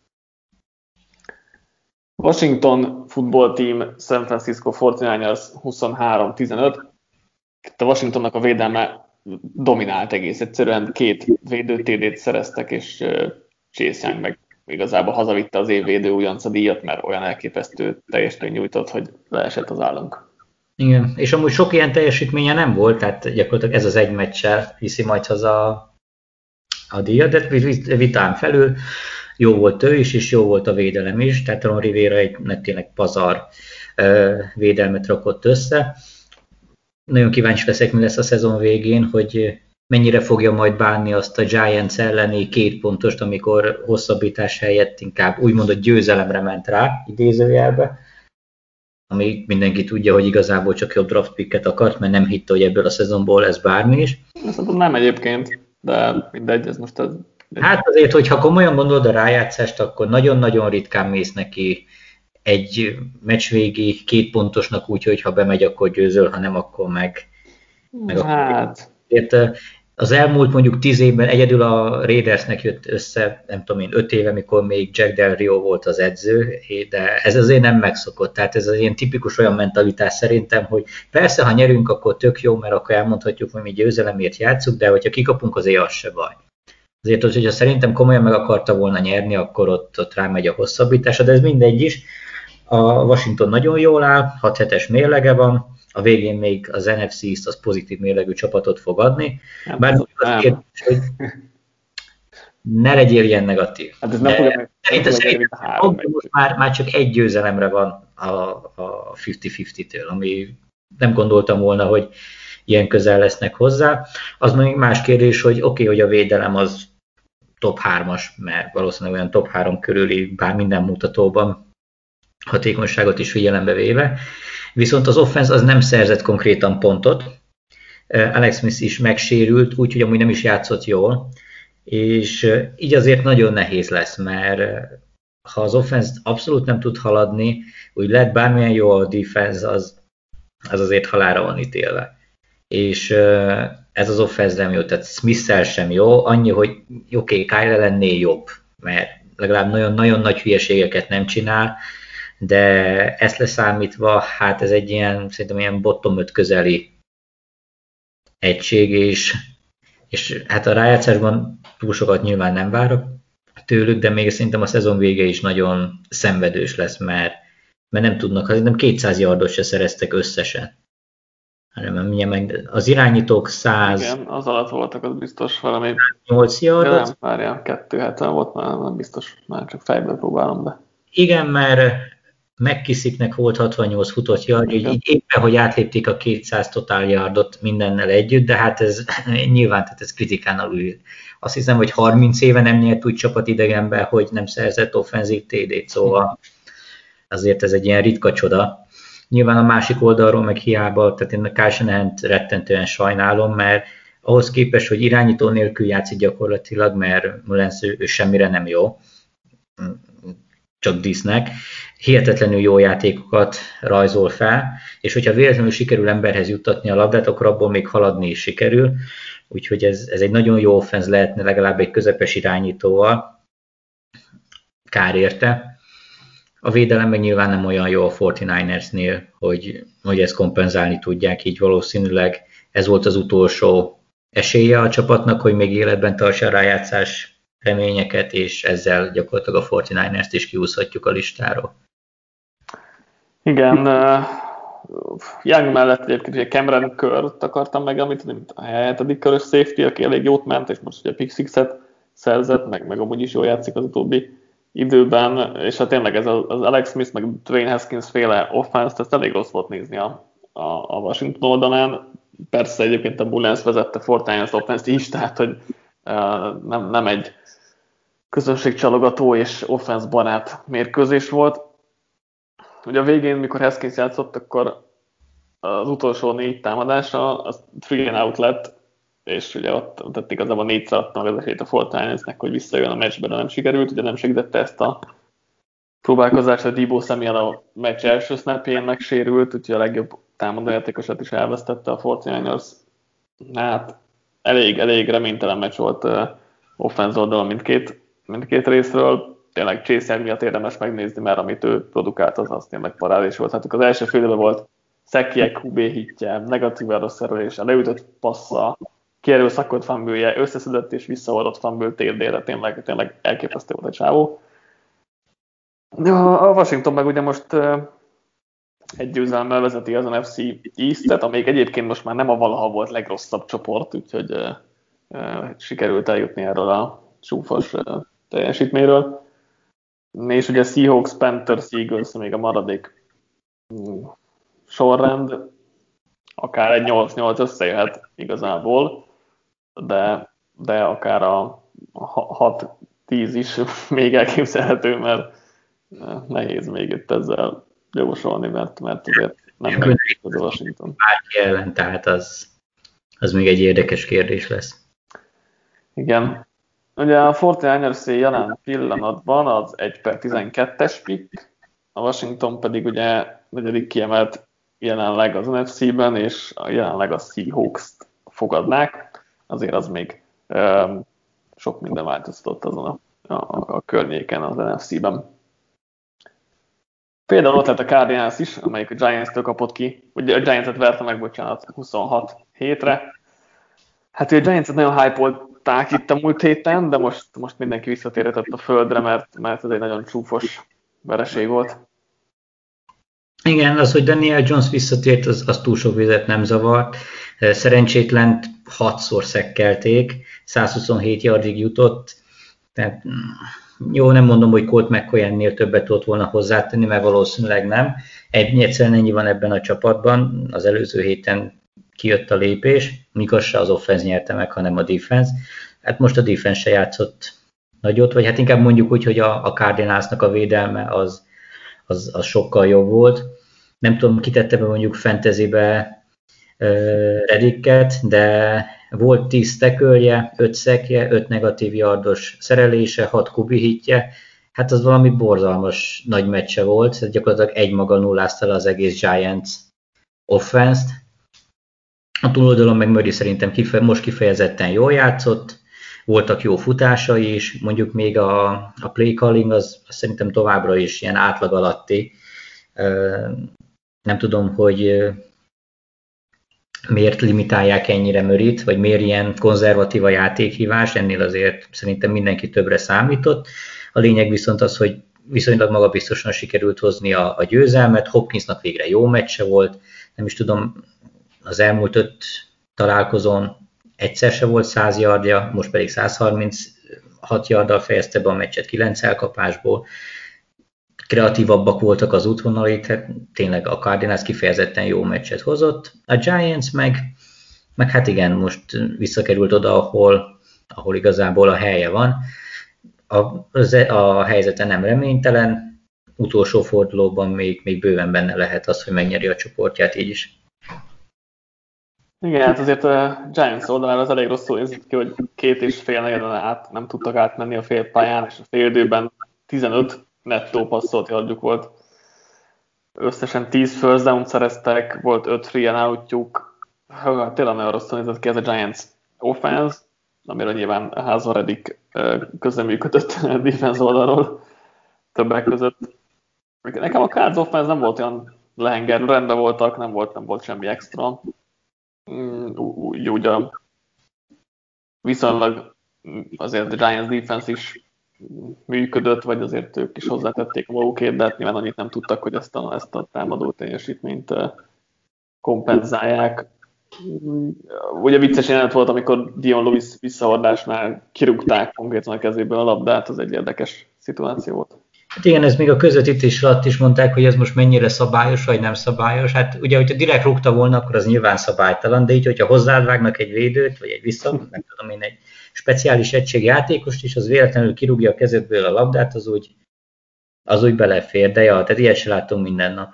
Washington Football Team, San Francisco 49ers 23-15. A Washingtonnak a védelme dominált egész egyszerűen, 2 védő TD-t szereztek, és Chase Young meg igazából hazavitte az év védő újonca díjat, mert olyan elképesztő teljesítmény nyújtott, hogy leesett az állunk. Igen, és amúgy sok ilyen teljesítménye nem volt, tehát gyakorlatilag ez az egy meccsel viszi majd haza a díjat, de vitán felül jó volt ő is, és jó volt a védelem is, tehát Ron Rivera egy tényleg pazar védelmet rakott össze. Nagyon kíváncsi leszek, mi lesz a szezon végén, hogy mennyire fogja majd bánni azt a Giants elleni 2 pontost, amikor hosszabbítás helyett inkább úgymond győzelemre ment rá, idézőjelbe, ami mindenki tudja, hogy igazából csak jobb draft picket akart, mert nem hitte, hogy ebből a szezonból lesz bármi is. Szerintem nem egyébként, de mindegy, ez most az... Hát azért, hogyha komolyan gondolod a rájátszást, akkor nagyon-nagyon ritkán mész neki egy meccs végi 2 pontosnak úgy, hogy ha bemegy, akkor győzöl, ha nem, akkor meg hát... Akkor... Az elmúlt mondjuk 10 évben egyedül a Raidersnek jött össze, nem tudom én, 5 éve, amikor még Jack Del Rio volt az edző, de ez azért nem megszokott. Tehát ez az ilyen tipikus olyan mentalitás szerintem, hogy persze, ha nyerünk, akkor tök jó, mert akkor elmondhatjuk, hogy mi győzelemért játszunk, de hogyha kikapunk, azért az se baj. Azért, hogyha szerintem komolyan meg akarta volna nyerni, akkor ott rámegy a hosszabbítása, de ez mindegy is. A Washington nagyon jól áll, 6-7-es mérlege van, a végén még az NFC East az pozitív mérlegű csapatot fog adni. Bár az kérdés, hogy ne legyél ilyen negatív. Hát ez nem szerintem már csak egy győzelemre van a 50-50-től, ami nem gondoltam volna, hogy ilyen közel lesznek hozzá. Az még más kérdés, hogy oké, hogy a védelem az top 3-as, mert valószínűleg olyan top 3 körüli bár minden mutatóban hatékonyságot is figyelembe véve. Viszont az offense az nem szerzett konkrétan pontot. Alex Smith is megsérült, úgyhogy amúgy nem is játszott jól, és így azért nagyon nehéz lesz, mert ha az offense abszolút nem tud haladni, úgy lehet bármilyen jó a defense, az azért halálra van ítélve. És ez az offense nem jó, tehát Smith-szel sem jó, annyi, hogy oké, Kyle lenné jobb, mert legalább nagyon-nagyon nagy hülyeségeket nem csinál, de ezt leszámítva, hát ez egy ilyen, szerintem ilyen bottom 5 közeli egység, és hát a rájátszásban túl sokat nyilván nem várok tőlük, de még szerintem a szezon vége is nagyon szenvedős lesz, mert nem tudnak, nem 200 yardot se szereztek összesen. Az irányítók 100... Igen, az alatt voltak, az biztos valami... 8 yardot? Nem, várjál, 270 volt, nem biztos, már csak fejben próbálom be. Igen, mert McKissicknek volt 68 futott yard, így éppen, hogy átlépték a 200 total yardot mindennel együtt, de hát ez nyilván tehát ez kritikán alul. Azt hiszem, hogy 30 éve nem nyert úgy csapat idegenben, hogy nem szerzett offenzív TD-t, szóval azért ez egy ilyen ritka csoda. Nyilván a másik oldalról meg hiába, tehát én a Kyle Shanahan-t rettentően sajnálom, mert ahhoz képest, hogy irányító nélkül játszik gyakorlatilag, mert Mullens ő semmire nem jó, csak disznek. hihetetlenül jó játékokat rajzol fel, és hogyha véletlenül sikerül emberhez juttatni a labdát, akkor abból még haladni is sikerül. Úgyhogy ez egy nagyon jó offense lehetne legalább egy közepes irányítóval. Kár érte. A védelem meg nyilván nem olyan jó a 49ersnél, hogy ezt kompenzálni tudják, így valószínűleg ez volt az utolsó esélye a csapatnak, hogy még életben tartsa a rájátszás reményeket, és ezzel gyakorlatilag a 49ers-t is kiúszhatjuk a listáról. Igen, Young mellett egyébként Cameron Kurt akartam megemlíteni, mint a 7. körös safety, aki elég jót ment, és most ugye pick sixet szerzett, meg amúgy is jól játszik az utóbbi időben, és hát tényleg ez az Alex Smith, meg Dwayne Haskins féle offense, ezt elég rossz volt nézni a Washington oldalán. Persze egyébként a Bullens vezette 49ers offense is, tehát hogy nem egy közönségcsalogató és offense barát mérkőzés volt. Ugye a végén, mikor Haskins játszott, akkor az utolsó 4 támadása az 3 and out lett, és ugye ott igazából 4-szer adta meg az esélyt a 49ersnek, hogy visszajön a meccsbe, de nem sikerült, ugye nem segítette ezt a próbálkozást, a Deebo Samuel a meccs első snapjén megsérült, úgyhogy a legjobb támadójátékosát is elvesztette a 49ers. Hát elég reménytelen meccs volt offense oldalon mindkét részről. Tényleg Chase Young miatt érdemes megnézni, mert amit ő produkált, az tényleg parádés volt. Hát az első fél időben volt szekkje, QB hitje, negatív erőszerülése, leütött passza, kierül szakott fumble-je, összeszedett és visszaadott fumble térdére, tényleg elképesztő volt egy csávó. A Washington meg ugye most egy győzelemmel vezeti az NFC East-et, amelyik egyébként most már nem a valaha volt legrosszabb csoport, úgyhogy sikerült eljutni erről a csúfos teljesítményről. És ugye Seahawks, Panthers, Eagles még a maradék sorrend, akár egy 8-8 összejöhet igazából, de akár a 6-10 is még elképzelhető, mert nehéz még itt ezzel jósolni, mert azért nem megy az Washington. Bárki ellen, tehát az még egy érdekes kérdés lesz. Igen. Ugye a 49ers jelen pillanatban az 1/12-es pick, a Washington pedig ugye 4. kiemelt jelenleg az NFC-ben, és jelenleg a Seahawks-t fogadnák. Azért az még sok minden változtatott azon a környéken az NFC-ben. Például ott lett a Cardinals is, amelyik a Giants-től kapott ki, ugye a Giants-et verte meg, 26-7-re. Hát ugye a Giants-et nagyon hype-olták itt a múlt héten, de most mindenki visszatérhetett a földre, mert ez egy nagyon csúfos vereség volt. Igen, az, hogy Daniel Jones visszatért, az túl sok vizet nem zavart. Szerencsétlent 6-szor szekkelték, 127 yardig jutott. Tehát jó, nem mondom, hogy Colt McCoy-ennél többet tudott volna hozzátenni, mert valószínűleg nem. Egyszerűen ennyi van ebben a csapatban. Az előző héten kijött a lépés, mikor se az offense nyerte meg, hanem a defense. Hát most a defense se játszott nagyot, vagy hát inkább mondjuk úgy, hogy a Cardinalsnak a védelme az sokkal jobb volt. Nem tudom, kitette be mondjuk fantasybe Reddicket, de volt 10 tackle-je, 5 sackje, 5 negatív yardos szerelése, 6 kubi hitje. Hát az valami borzalmas nagy meccse volt, gyakorlatilag egymaga nullázta le az egész Giants offense-t. A túloldalon meg Murray szerintem most kifejezetten jól játszott, voltak jó futásai is, mondjuk még a play calling az szerintem továbbra is ilyen átlag alatti. Nem tudom, hogy miért limitálják ennyire Murrayt, vagy miért ilyen konzervatív a játékhívás, ennél azért szerintem mindenki többre számított. A lényeg viszont az, hogy viszonylag magabiztosan sikerült hozni a győzelmet, Hopkinsnak végre jó meccse volt, nem is tudom, az elmúlt 5 találkozón egyszer se volt 100 yardja, most pedig 136 yarddal fejezte be a meccset 9 elkapásból. Kreatívabbak voltak az útvonalai, tehát tényleg a Cardinals kifejezetten jó meccset hozott. A Giants meg hát igen, most visszakerült oda, ahol igazából a helye van. A helyzete nem reménytelen, utolsó fordulóban még bőven benne lehet az, hogy megnyeri a csoportját így is. Igen, hát azért a Giants oldalára az elég rosszul nézett ki, hogy 2,5 negyeden át nem tudtak átmenni a félpályán, és a fél időben 15 nettó passzolt yardjuk volt. összesen 10 first down szereztek, volt 5 free and outjuk, tényleg nagyon rosszul nézett ki ez a Giants offense, amire nyilván Házon Reddick közreműködött defense oldalról többek között. Nekem a Cards offense nem volt olyan lehengerő, rendben voltak, nem volt semmi extra. Úgy viszonylag azért a Giants defense is működött, vagy azért ők is hozzátették a magukét, de hát nyilván annyit nem tudtak, hogy ezt a támadó teljesítményt kompenzálják. Ugye vicces jelenet volt, amikor Dion Lewis visszahordásnál kirúgták konkrétan a kezéből a labdát, az egy érdekes szituáció volt. Hát igen, ez még a közvetítés alatt is mondták, hogy ez most mennyire szabályos, vagy nem szabályos. Hát ugye, hogyha direkt rúgta volna, akkor az nyilván szabálytalan, de így, hogyha hozzád vágnak egy védőt, vagy egy nem tudom én, egy speciális egység játékost is, az véletlenül kirúgja a kezedből a labdát, az úgy belefér, de ja, tehát ilyet se látunk minden nap.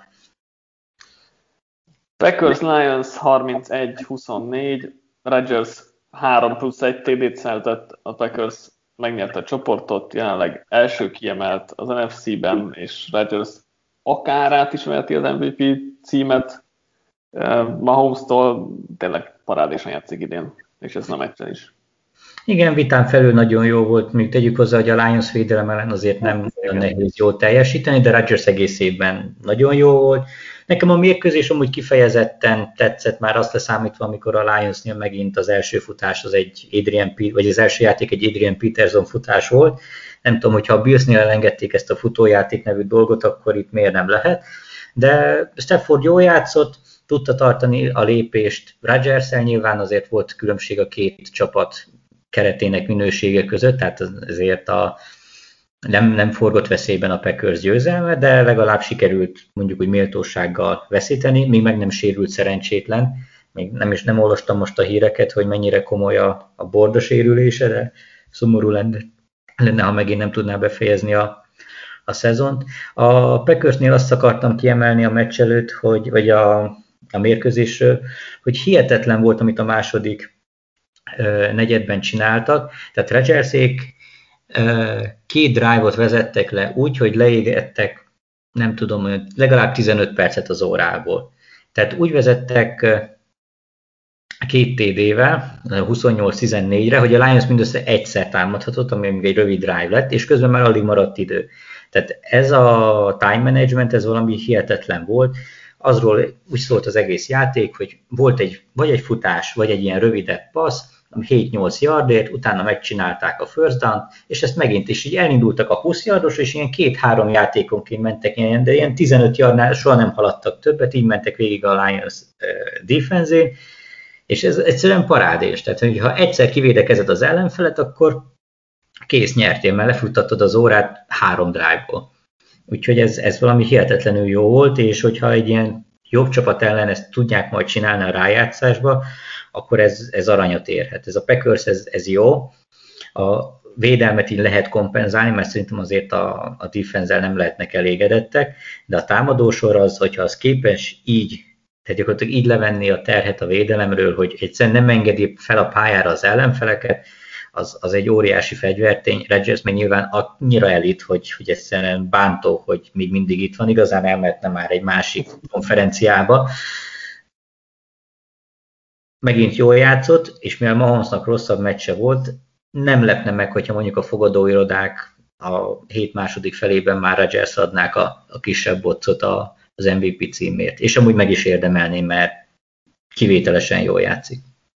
Packers Lions 31-24, Rodgers 3+1 TD-t szerzett, a Packers megnyerte a csoportot, jelenleg első kiemelt az NFC-ben, és Rodgers akár át is veheti az MVP címet. Mahomes-tól tényleg parádésan játszik idén, és ez nem egyszer is. Igen, vitán felül nagyon jó volt, még tegyük hozzá, hogy a Lions védelem ellen azért nem olyan nehéz jól teljesíteni, de Rodgers egész évben nagyon jó volt. Nekem a mérkőzés amúgy kifejezetten tetszett, már azt leszámítva, amikor a Lionsnél megint az első futás az első játék egy Adrian Peterson futás volt. Nem tudom, hogyha a Billsnél elengedték ezt a futójáték nevű dolgot, akkor itt miért nem lehet. De Stafford jól játszott, tudta tartani a lépést Rodgers-el, nyilván azért volt különbség a két csapat keretének minősége között, tehát azért nem forgott veszélyben a Packers győzelme, de legalább sikerült mondjuk úgy méltósággal veszíteni, még meg nem sérült szerencsétlen, még nem olvastam most a híreket, hogy mennyire komoly a borda sérülése, de szomorú lenne, ha megint nem tudná befejezni a szezont. A Packersnél azt akartam kiemelni a meccs előtt, vagy a mérkőzésről, hogy hihetetlen volt, amit a második negyedben csináltak, tehát Rodgersék 2 drive-ot vezettek le úgy, hogy leégettek, nem tudom, legalább 15 percet az órából. Tehát úgy vezettek 2 TD-vel, 28-14-re, hogy a Lions mindössze egyszer támadhatott, ami még egy rövid drive lett, és közben már alig maradt idő. Tehát ez a time management, ez valami hihetetlen volt. Azról úgy szólt az egész játék, hogy volt vagy egy futás, vagy egy ilyen rövidebb passz, 7-8 yardért, utána megcsinálták a first down, és ezt megint is így elindultak a 20 yardos, és ilyen 2-3 játékonként mentek, de ilyen 15 yardnál soha nem haladtak többet, így mentek végig a Lions defense-én, és ez egyszerűen parádés. Tehát, ha egyszer kivédekezed az ellenfelet, akkor kész, nyertél, mert lefuttattad az órát 3 drive-ból. Úgyhogy ez valami hihetetlenül jó volt, és hogyha egy ilyen jobb csapat ellen ezt tudják majd csinálni a rájátszásba, akkor ez aranyat érhet. Ez a Packers, ez jó. A védelmet így lehet kompenzálni, mert szerintem azért a defense-el nem lehetnek elégedettek, de a támadósor az, hogyha az képes tehát gyakorlatilag így levenni a terhet a védelemről, hogy egyszerűen nem engedi fel a pályára az ellenfeleket, az egy óriási fegyvertény. Rodgers meg nyilván annyira elit, hogy egyszerűen bántó, hogy még mindig itt van, igazán elmehetne már egy másik konferenciába. Megint jól játszott, és mivel Mahomesnak rosszabb meccse volt, nem lepne meg, hogyha mondjuk a fogadóirodák a 7 második felében már Rodgers adnák a kisebb boccot az MVP címért. És amúgy meg is érdemelném, mert kivételesen jól játszik.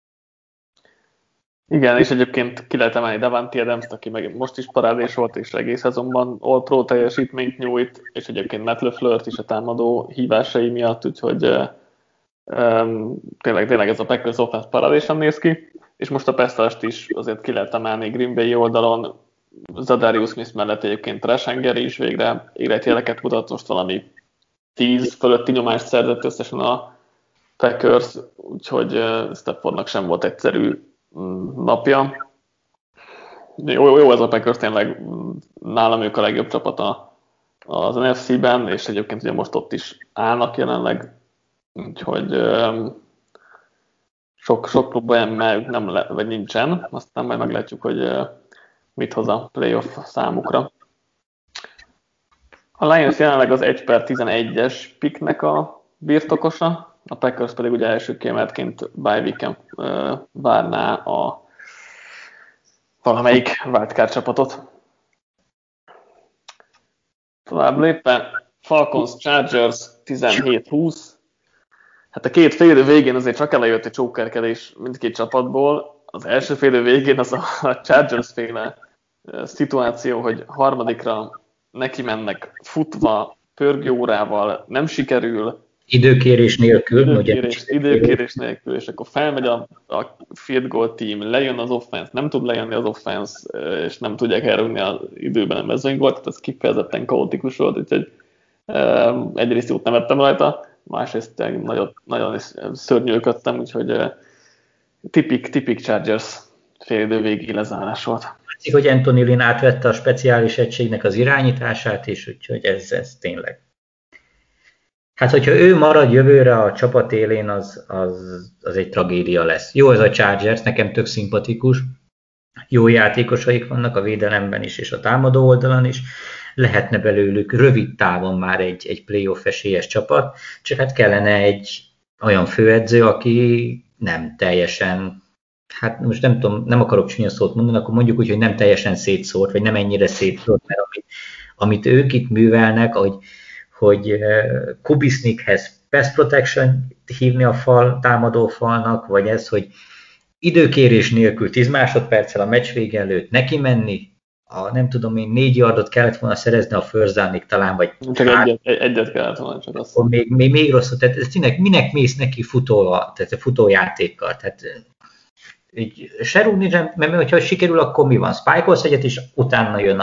Igen, és egyébként ki lehet emelni Davante Adams-t, aki meg most is parádés volt, és egész szezonban All-Pro teljesítményt nyújt, és egyébként Matt LeFleur-t is a támadó hívásai miatt, úgyhogy tényleg ez a Packers offense parádésan néz ki, és most a Pestast is azért ki lehet emelni Green Bay oldalon, Zadarius Smith mellett egyébként Rashanger is végre életjeleket mutat, most valami 10 fölötti nyomást szerzett összesen a Packers, úgyhogy Staffordnak sem volt egyszerű napja. Jó ez a Packers, tényleg nálam ők a legjobb csapata az NFC-ben, és egyébként ugye most ott is állnak jelenleg, úgyhogy sok problémájuk vagy nincsen, aztán majd meglátjuk, hogy mit hoz a playoff számukra. A Lions jelenleg az 1/11-es picknek a birtokosa, a Packers pedig ugye első kiemeltként bye weeken várná a valamelyik wildcard csapatot. Tovább lépve, Falcons Chargers 17-20. Hát a két félidő végén azért csak elejött egy csókerkedés mindkét csapatból. Az első félidő végén az a Chargers féle szituáció, hogy harmadikra neki mennek futva, pörgőórával, nem sikerül. Időkérés nélkül. Időkérés nélkül, és akkor felmegy a field goal team, lejön az offense, nem tud lejönni az offense, és nem tudják elrúgni az időben a mezőnygólt, tehát ez kifejezetten kaotikus volt, úgyhogy egyrészt jót nevettem rajta, másrészt nagyon szörnyűködtem, úgyhogy tipik Chargers félidő végi lezárás volt. Látszik, hogy Anthony Lynn átvette a speciális egységnek az irányítását is, úgyhogy ez tényleg. Hát, hogyha ő marad jövőre a csapat élén, az egy tragédia lesz. Jó ez a Chargers, nekem tök szimpatikus. Jó játékosaik vannak a védelemben is, és a támadó oldalon is. Lehetne belőlük rövid távon már egy playoff esélyes csapat, csak hát kellene egy olyan főedző, aki nem teljesen, hát most nem tudom, nem akarok csúnya szót mondani, akkor mondjuk úgy, hogy nem teljesen szétszórt, vagy nem ennyire szétszórt, mert amit ők itt művelnek, hogy Kubisnikhez pass protection hívni a támadó falnak, vagy ez, hogy időkérés nélkül 10 másodperccel a meccs vége előtt neki menni, nem tudom én, 4 yardot kellett volna szerezni a first downig talán, vagy csak egyet kellett volna, csak azt. Még rosszabb, tehát ez tényleg minek mész neki futójátékkal, tehát így se rúgni, mert hogyha sikerül, akkor mi van? Spike-olsz egyet, és utána jön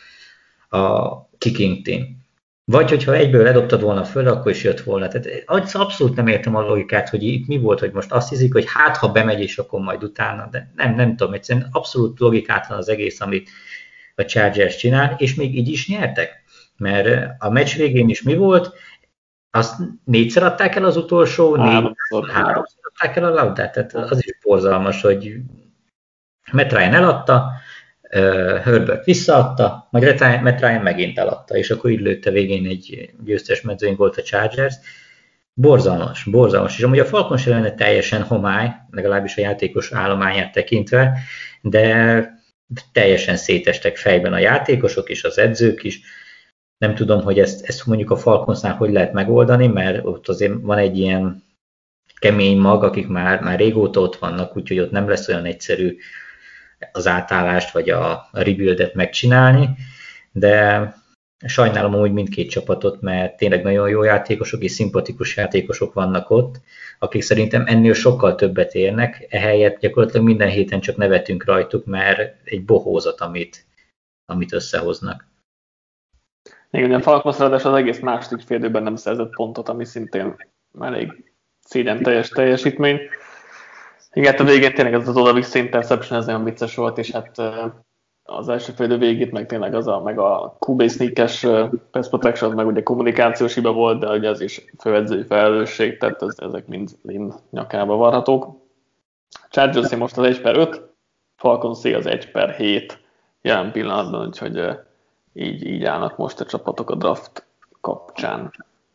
a kicking team. Vagy hogyha egyből ledobtad volna föl, akkor is jött volna. Tehát abszolút nem értem a logikát, hogy itt mi volt, hogy most azt hiszik, hogy hát ha bemegy, és akkor majd utána, de nem tudom, egyszerűen abszolút logikátlan az egész, amit a Chargers csinál, és még így is nyertek. Mert a meccs végén is mi volt? Azt 4-szer adták el az utolsó, 3-szor adták el a labdát, tehát az is borzalmas, hogy Matt Ryan eladta, Herbert visszaadta, majd Matt Ryan megint eladta, és akkor így lőtte végén egy győztes mezőny volt a Chargers. Borzalmas. És amúgy a Falcons ellene teljesen homály, legalábbis a játékos állományát tekintve, de teljesen szétestek fejben a játékosok és az edzők is. Nem tudom, hogy ezt mondjuk a Falconsnál hogy lehet megoldani, mert ott azért van egy ilyen kemény mag, akik már régóta ott vannak, úgyhogy ott nem lesz olyan egyszerű az átállást vagy a rebuildet megcsinálni, de sajnálom úgy mindkét csapatot, mert tényleg nagyon jó játékosok és szimpatikus játékosok vannak ott, akik szerintem ennél sokkal többet érnek, ehelyett gyakorlatilag minden héten csak nevetünk rajtuk, mert egy bohózat, amit összehoznak. Igen, a Falcons ráadásul az egész második félidőben nem szerzett pontot, ami szintén elég szégyen teljes teljesítmény. Igen, a végén tényleg ez az oda-vissza interception, ez nagyon vicces volt, és hát az első félidő végét, meg tényleg meg a QB sneakes pass protection, az meg ugye kommunikációs hiba volt, de ugye az is főedzői felelősség, tehát ezek mind nyakába varhatók. Chargers most az 1/5, Falcons az 1/7 jelen pillanatban, úgyhogy így állnak most a csapatok a draft kapcsán.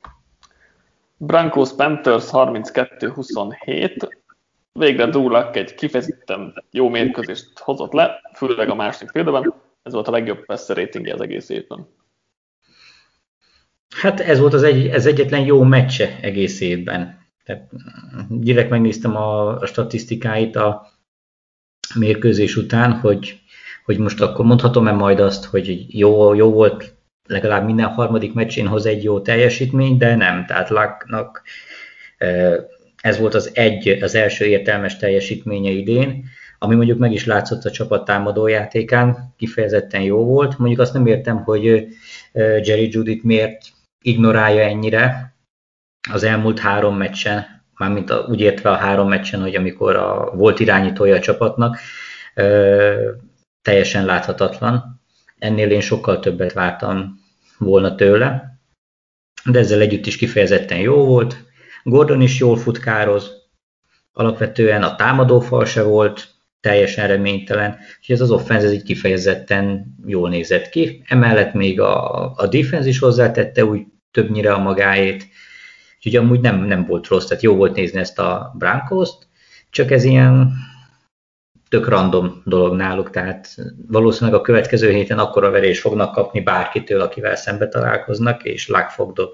Broncos Panthers 32-27. Végre Drew Luck egy kifejezetten jó mérkőzést hozott le, főleg a második félidőben. Ez volt a legjobb passer ratingje az egész évben. Hát ez volt az egyetlen jó meccse egész évben. Tehát direkt megnéztem a statisztikáit a mérkőzés után, hogy most akkor mondhatom-e majd azt, hogy jó volt legalább minden harmadik meccsén hoz egy jó teljesítmény, de nem. Tehát Lucknak ez volt az első értelmes teljesítménye idén, ami mondjuk meg is látszott a csapat támadójátékán, kifejezetten jó volt. Mondjuk azt nem értem, hogy Jerry Jeudyt miért ignorálja ennyire az elmúlt 3 meccsen, mármint úgy értve a 3 meccsen, hogy amikor volt irányítója a csapatnak, teljesen láthatatlan. Ennél én sokkal többet vártam volna tőle, de ezzel együtt is kifejezetten jó volt. Gordon is jól futkároz, alapvetően a támadófal se volt teljesen reménytelen, és ez az offense ez így kifejezetten jól nézett ki. Emellett még a defense is hozzátette úgy többnyire a magáét, úgyhogy amúgy nem volt rossz, tehát jó volt nézni ezt a Broncos-t, csak ez ilyen tök random dolog náluk, tehát valószínűleg a következő héten akkora verést fognak kapni bárkitől, akivel szembe találkoznak, és Locke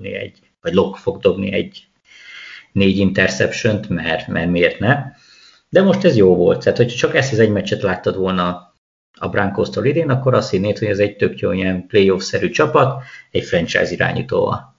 fog dobni egy 4 interception-t, mert miért ne. De most ez jó volt, tehát hogyha csak ezt az egy meccset láttad volna a Broncos-tól idén, akkor azt hinnéd, hogy ez egy tök jó ilyen playoff-szerű csapat, egy franchise irányítóval.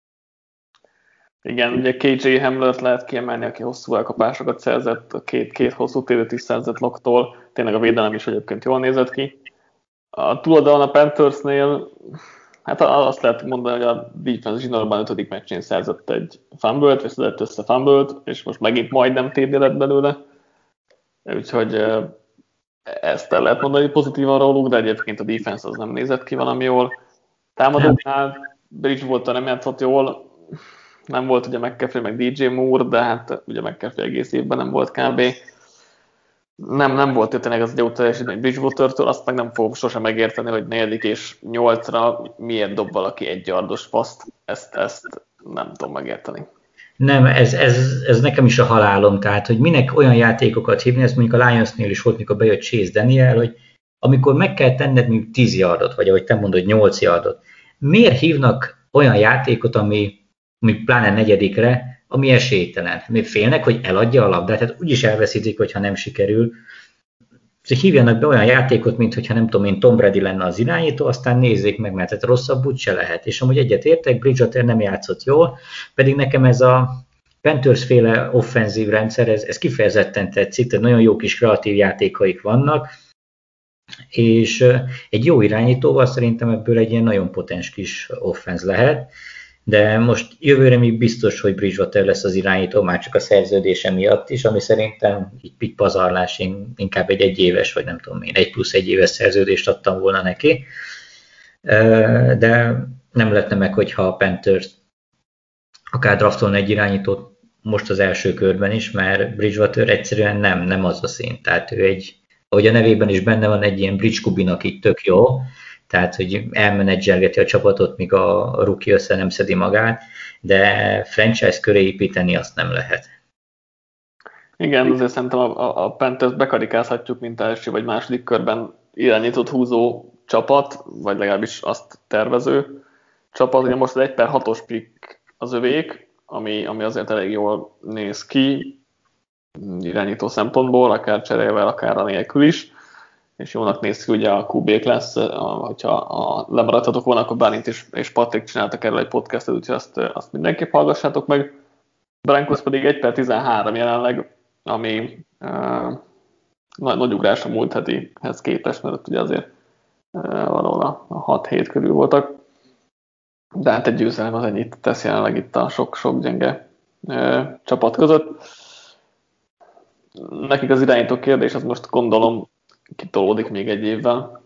Igen, ugye KJ Hamlert lehet kiemelni, aki hosszú elkapásokat szerzett, a két hosszú TD-t is szerzett Locktól, tényleg a védelem is egyébként jól nézett ki. A túloldalon a Panthersnél, hát azt lehet mondani, hogy a defense zsinórban 5. meccsén szerzett egy fumble-t, vagy szedett össze fumble-t, és most megint majdnem TD lett belőle. Úgyhogy ezt el lehet mondani pozitívan róluk, de egyébként a defense az nem nézett ki valami jól. Támadóknál Bridgewater nem játszott jól, nem volt ugye McCaffrey meg DJ Moore, de hát ugye McCaffrey egész évben nem volt kb. Nem volt tényleg az egy jó teljesítmény Bridgewater-től, azt meg nem fogom sosem megérteni, hogy 4. és 8-ra miért dob valaki 1 yardos paszt. Ezt nem tudom megérteni. Nem, ez nekem is a halálom, tehát hogy minek olyan játékokat hívni, ez mondjuk a Lionsnél is volt, mikor bejött Chase Daniel, hogy amikor meg kell tenned mondjuk 10 yardot, vagy ahogy te mondod, 8 yardot, miért hívnak olyan játékot, ami pláne 4. ami esélytelen? Még félnek, hogy eladja a labdát, tehát úgyis elveszítik, hogyha nem sikerül. Hívjanak be olyan játékot, mint hogyha nem tudom én, Tom Brady lenne az irányító, aztán nézzék meg, mert rosszabb úgyse lehet. És amúgy egyetértek, Bridgewater nem játszott jól, pedig nekem ez a Panthers-féle offenzív rendszer, ez kifejezetten tetszik, tehát nagyon jó kis kreatív játékaik vannak, és egy jó irányítóval szerintem ebből egy ilyen nagyon potens kis offenz lehet, de most jövőre még biztos, hogy Bridgewater lesz az irányító, már csak a szerződése miatt is, ami szerintem így pazarlás, én inkább egy 1 éves, vagy nem tudom én, 1+1 éves szerződést adtam volna neki, de nem lehetne meg, hogyha a Panthers akár draftolna egy irányítót most az első körben is, mert Bridgewater egyszerűen nem az a szint, tehát ő ahogy a nevében is benne van, egy ilyen bridge kubinak így tök jó, tehát, hogy elmenedzselgeti a csapatot, míg a rookie össze nem szedi magát, de franchise köré építeni azt nem lehet. Igen, azért szerintem a Panthers bekarikázhatjuk, mint első vagy második körben irányított húzó csapat, vagy legalábbis azt tervező csapat. Ugye most az 1/6-os pick az övék, ami azért elég jól néz ki irányító szempontból, akár cserélvel, akár a nélkül is. És jónak néz ki, ugye a QB-k lesz, hogyha lemaradhatok volna, akkor Bálint és Patrik csináltak erről egy podcastot, úgyhogy azt mindenképp hallgassátok meg. Broncos pedig 1/13 jelenleg, ami nagy ugrás a múlt hetihez képest, mert ugye azért valahol a 6-7 körül voltak. De hát egy győzelem az ennyit tesz jelenleg itt a sok gyenge csapat között. Nekik az irányító kérdés, az most gondolom kitolódik még 1 évvel.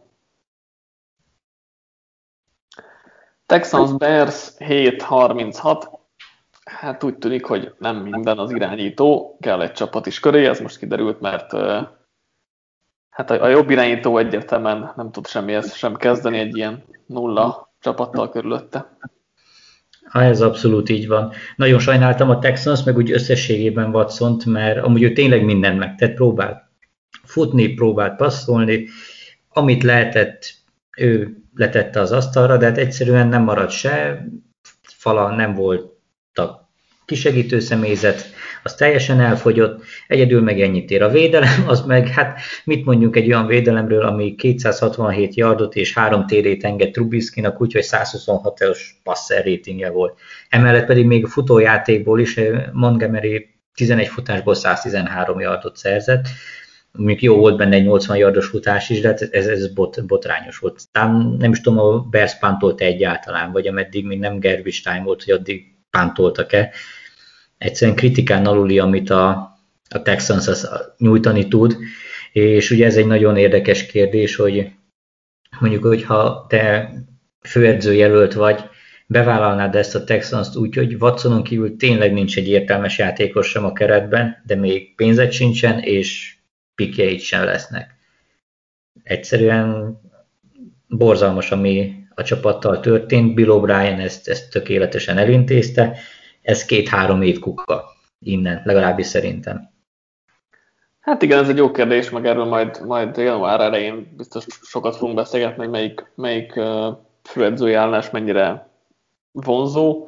Texans Bears 7-36. Hát úgy tűnik, hogy nem minden az irányító, kell egy csapat is köré, ez most kiderült, mert hát a jobb irányító egyértelműen nem tud semmihez sem kezdeni egy ilyen 0 csapattal körülötte. Ez abszolút így van. Nagyon sajnáltam a Texans, meg úgy összességében Watsont, mert amúgy ő tényleg mindent megtett, próbált futni, próbált passzolni, amit lehetett, ő letette az asztalra, de hát egyszerűen nem maradt se, fala nem voltak kisegítő személyzet, az teljesen elfogyott, egyedül meg ennyit ér a védelem, az meg, hát mit mondjuk egy olyan védelemről, ami 267 yardot és 3 TD-t enged Trubiskynak, úgyhogy 126-os passer ratingje volt. Emellett pedig még a futójátékból is Montgomery 11 futásból 113 yardot szerzett, még jó volt benne egy 80 yardos futás is, de hát ez botrányos volt. Nem is tudom, a Bears pántolt egyáltalán, vagy ameddig még nem garbage time volt, hogy addig pántoltak-e. Egyszerűen kritikán aluli, amit a Texans nyújtani tud, és ugye ez egy nagyon érdekes kérdés, hogy mondjuk, hogyha te főedzőjelölt vagy, bevállalnád ezt a Texans-t úgy, hogy Watsonon kívül tényleg nincs egy értelmes játékos sem a keretben, de még pénzed sincsen, és pikjeid sem lesznek. Egyszerűen borzalmas, ami a csapattal történt. Bill O'Brien ezt tökéletesen elintézte. Ez 2-3 év kuka innen, legalábbis szerintem. Hát igen, ez egy jó kérdés, meg erről majd január elején biztos sokat fogunk beszélgetni, hogy melyik főedzői állás mennyire vonzó.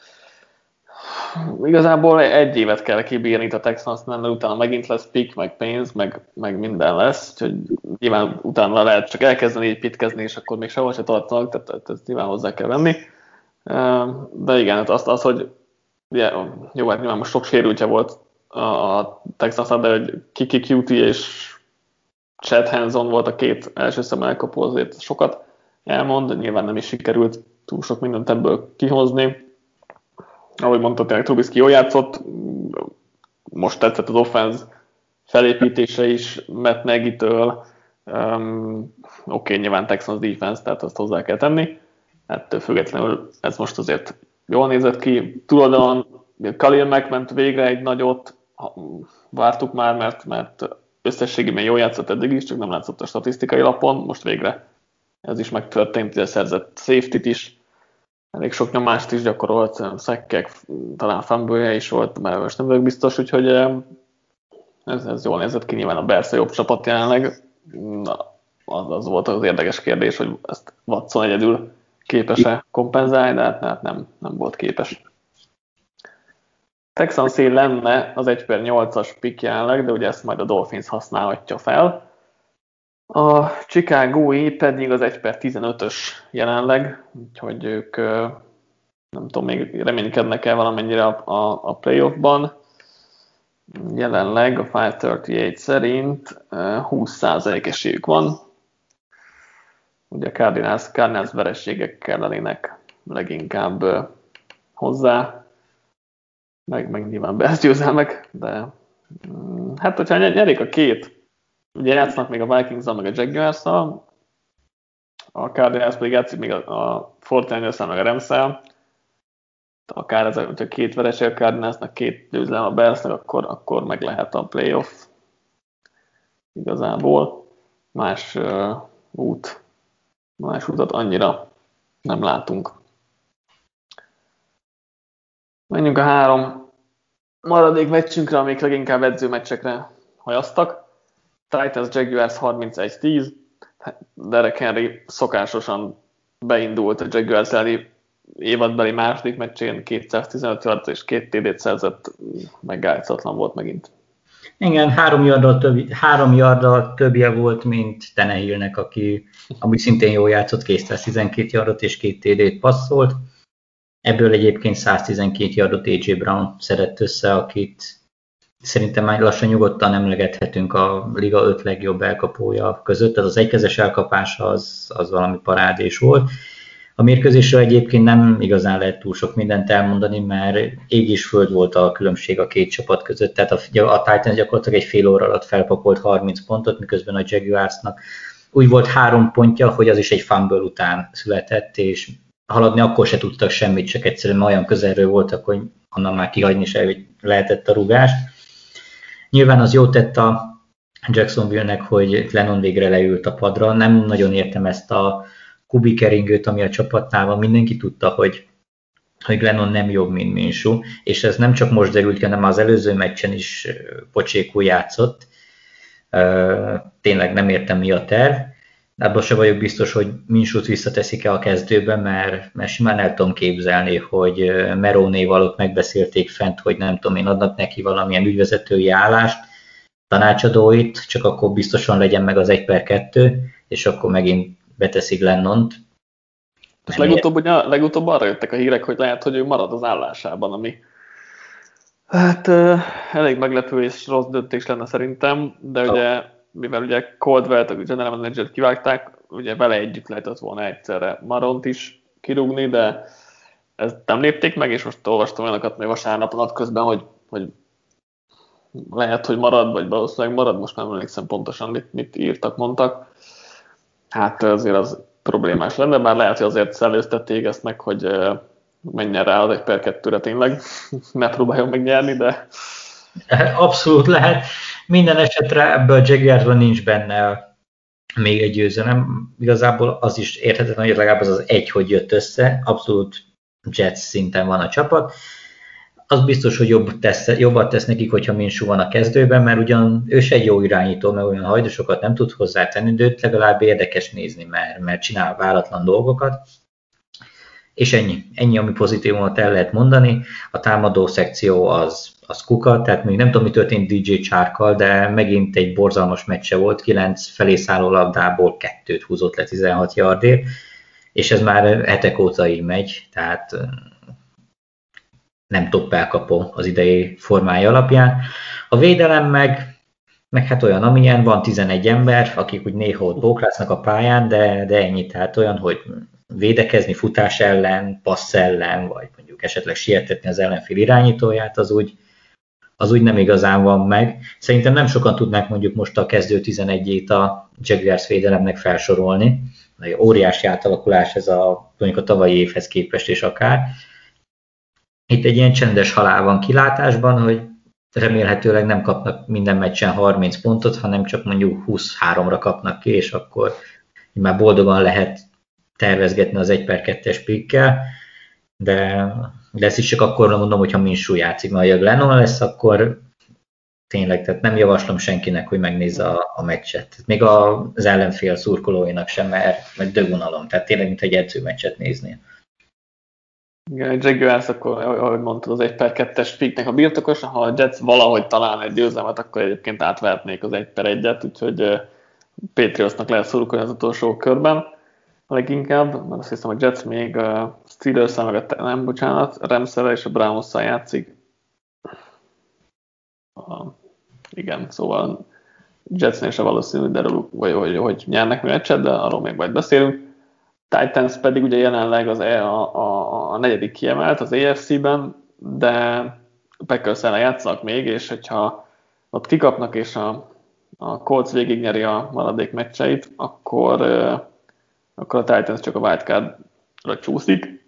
Igazából egy évet kell kibírni itt a Texansnál, mert utána megint lesz pick, meg pénz, meg minden lesz, úgyhogy nyilván utána lehet csak elkezdeni építkezni, és akkor még sehol se tartanak, tehát ezt nyilván hozzá kell venni. De igen, hát az, hogy jó, hát nyilván most sok sérültje volt a Texansnál, de hogy Kiki Cutie és Chad Hanson volt a két első szemmel elkapó, azért sokat elmond, nyilván nem is sikerült túl sok mindent ebből kihozni. Ahogy mondtad, tényleg Trubisky jól játszott, most tetszett az offense felépítése is Matt Nagy-től. Oké, nyilván Texans defense, tehát azt hozzá kell tenni. Ettől függetlenül ez most azért jól nézett ki. Túloldalon Khalil Mack ment végre egy nagyot, vártuk már, mert összességében jól játszott eddig is, csak nem látszott a statisztikai lapon, most végre ez is megtörtént, hogy szerzett safety-t is, elég sok nyomást is gyakorolt, szekkek, talán fumble-je is volt, mert most nem vagyok biztos, úgyhogy ez jól nézett ki, nyilván a Bears a jobb csapat jelenleg. Az volt az érdekes kérdés, hogy ezt Watson egyedül képes-e kompenzálni, de hát nem volt képes. Texansé lenne az 1/8-as pick jelenleg, de ugye ezt majd a Dolphins használhatja fel. A Chicago-i pedig az 1/15-ös jelenleg, úgyhogy ők nem tudom, még reménykednek-e valamennyire a playoffban. Jelenleg a 538 szerint 20% esélyük van. Ugye a Cardinals vereségekkel lennének leginkább hozzá, meg nyilván Bears győzelmek, de hát hogyha nyerik a két, ugye játszanak még a Vikings-zal, meg a Jaguars-szal, a Cardinals pedig játszik még a 49ers-szel, meg a Rams-szel, akár ez, hogyha két vereség a Cardinalsnak, két győzelem a Bearsnek, akkor meg lehet a playoff igazából. Más útat annyira nem látunk. Menjünk a 3 maradék meccsünkre, amik leginkább edzőmeccsekre hajaztak. Titans Jaguars 31-10. Derek Henry szokásosan beindult a Jaguars elleni évadbeli második meccsén, 215 yard és 2 TD-t szerzett, megállíthatatlan volt megint. Igen, 3 yarddal többje volt, mint Tannehillnek, aki amúgy szintén jól játszott, 212 yardot és 2 TD-t passzolt. Ebből egyébként 112 yardot AJ Brown szedett össze, akit szerintem már lassan nyugodtan emlegethetünk a liga 5 legjobb elkapója között. Tehát az egykezes elkapása az valami parádés volt. A mérkőzésről egyébként nem igazán lehet túl sok mindent elmondani, mert ég és föld volt a különbség a két csapat között. Tehát a Titans gyakorlatilag egy fél óra alatt felpakolt 30 pontot, miközben a Jaguarsnak úgy volt 3 pontja, hogy az is egy fumble után született, és haladni akkor se tudtak semmit, csak egyszerűen olyan közelről voltak, hogy onnan már kihagyni se lehetett a rúgást. Nyilván az jót tett a Jacksonville-nek, hogy Lennon végre leült a padra. Nem nagyon értem ezt a kubikeringőt, ami a csapatnál van. Mindenki tudta, hogy Lennon nem jobb, mint Minshew, és ez nem csak most derült ki, hanem az előző meccsen is pocsékul játszott. Tényleg nem értem, mi a terv. Abban sem vagyok biztos, hogy Minshewt visszateszik-e a kezdőbe, mert simán el tudom képzelni, hogy Merónéval ott megbeszélték fent, hogy nem tudom én, adnak neki valamilyen ügyvezetői állást, tanácsadóit, csak akkor biztosan legyen meg az 1/2, és akkor megint beteszik Lennont. És legutóbb arra jöttek a hírek, hogy lehet, hogy ő marad az állásában, ami hát elég meglepő és rossz döntés lenne szerintem, de ugye mivel ugye Caldwell-t, a general manager-t kivágták, ugye vele együtt lehetett volna egyszerre Maront is kirúgni, de ezt nem lépték meg, és most olvastam olyanokat még vasárnap a nap közben, hogy lehet, hogy marad, vagy valószínűleg marad, most nem emlékszem pontosan, mit írtak, mondtak. Hát azért az problémás lenne, bár lehet, hogy azért szellőztették ezt meg, hogy menjen rá az 1/2-re tényleg, ne próbáljon megnyerni, de... Abszolút lehet. Minden esetre ebből a Jaguarsban nincs benne még egy győzelem. Igazából az is érthetetlen, hogy legalább az egy, hogy jött össze. Abszolút Jets szinten van a csapat. Az biztos, hogy jobbat tesz nekik, hogyha Minshew van a kezdőben, mert ugyan ő se egy jó irányító, mert olyan hajdusokat nem tud hozzátenni, de őt legalább érdekes nézni, mert csinál váratlan dolgokat. És ennyi, ami pozitívumot el lehet mondani. A támadó szekció az kuka, tehát még nem tudom, mi történt DJ Charkkal, de megint egy borzalmas meccse volt, 9 felé szálló labdából 2-t húzott le 16 yardért, és ez már hetek óta így megy, tehát nem top elkapó az idei formája alapján. A védelem meg hát olyan, amilyen, van 11 ember, akik úgy néha ott bóklásznak a pályán, de ennyi, tehát olyan, hogy védekezni futás ellen, passz ellen, vagy mondjuk esetleg sietetni az ellenfél irányítóját, az úgy nem igazán van meg. Szerintem nem sokan tudnák mondjuk most a kezdő 11-ét a Jaguars védelemnek felsorolni. Óriási átalakulás ez mondjuk a tavalyi évhez képest és akár. Itt egy ilyen csendes halál van kilátásban, hogy remélhetőleg nem kapnak minden meccsen 30 pontot, hanem csak mondjuk 23-ra kapnak ki, és akkor már boldogan lehet tervezgetni az 1/2-es pickkel, de ezt is csak akkor mondom, hogyha Minshew játszik, mert ha Lennon lesz, akkor tényleg, tehát nem javaslom senkinek, hogy megnézze a meccset. Még az ellenfél szurkolóinak sem, mert dögunalom, tehát tényleg, mint egy edzőmeccset nézni. Igen, egy Jaguars, akkor, ahogy mondtad, az 1/2-es picknek a birtokosa, ha a Jets valahogy talál egy győzelmet, akkor egyébként átvehetnék az 1/1-et, úgyhogy Patriotsnak lehet szurkolni az utolsó körben leginkább, mert azt hiszem, a Jets még a Steelers-szel, meg a Rams-szel és a Browns-szal játszik. Igen, szóval Jetsnél se valószínű, de hogy nyernek mi meccset, de arról még majd beszélünk. Titans pedig ugye jelenleg a negyedik kiemelt az AFC-ben, de Packers-szel játszanak még, és hogyha ott kikapnak, és a Colts végignyeri a maradék meccseit, akkor a Titans csak a wildcard-ra csúszik.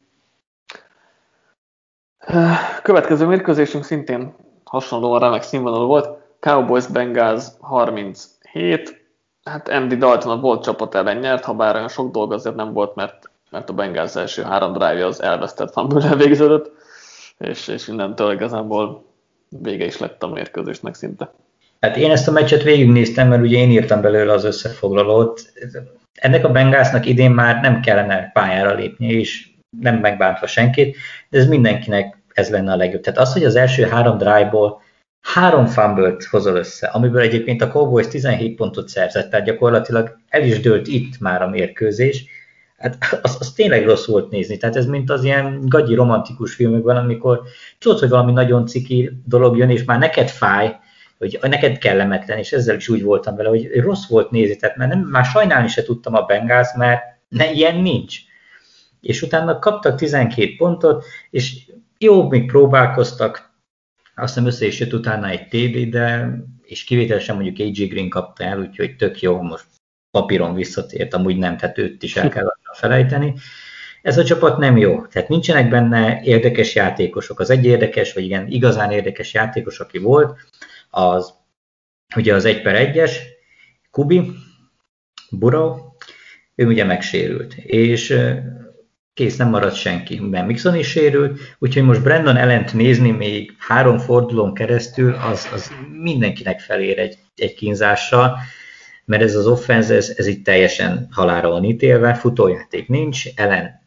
Következő mérkőzésünk szintén hasonlóan remek színvonalú volt. Cowboys-Bengals 37. Hát Andy Dalton a volt csapat ellen nyert, ha bár olyan sok dolga azért nem volt, mert a Bengals első 3 drive-ja az elvesztett fumble-el végződött, és innentől igazából vége is lett a mérkőzésnek szinte. Hát én ezt a meccset végignéztem, mert ugye én írtam belőle az összefoglalót. Ennek a Bengalsnak idén már nem kellene pályára lépni, és nem megbántva senkit, de ez mindenkinek ez lenne a legjobb. Tehát az, hogy az első 3 drive-ból 3 fumble-t hozol össze, amiből egyébként a Cowboys 17 pontot szerzett, tehát gyakorlatilag el is dőlt itt már a mérkőzés, hát az tényleg rossz volt nézni. Tehát ez mint az ilyen gagyi romantikus filmekben, amikor tudod, hogy valami nagyon ciki dolog jön, és már neked fáj, hogy neked kellemetlen, és ezzel is úgy voltam vele, hogy rossz volt nézni, tehát már sajnálni se tudtam a Bengals, mert ilyen nincs. És utána kaptak 12 pontot, és jó, még próbálkoztak, azt hiszem össze is jött utána egy TD, és kivételesen mondjuk AJ Green kapta el, úgyhogy tök jó, most papíron visszatért, amúgy nem, tehát őt is el kell felejteni. Ez a csapat nem jó, tehát nincsenek benne érdekes játékosok. Az egy érdekes, vagy igen, igazán érdekes játékos, aki volt, az ugye az 1/1-es, Kubi, Burrow, ő ugye megsérült, és kész, nem maradt senki, mert Mixon is sérült, úgyhogy most Brandon Allent nézni még 3 fordulón keresztül, az mindenkinek felér egy kínzással, mert ez az offense, ez itt teljesen halálra van ítélve, futójáték nincs, Allen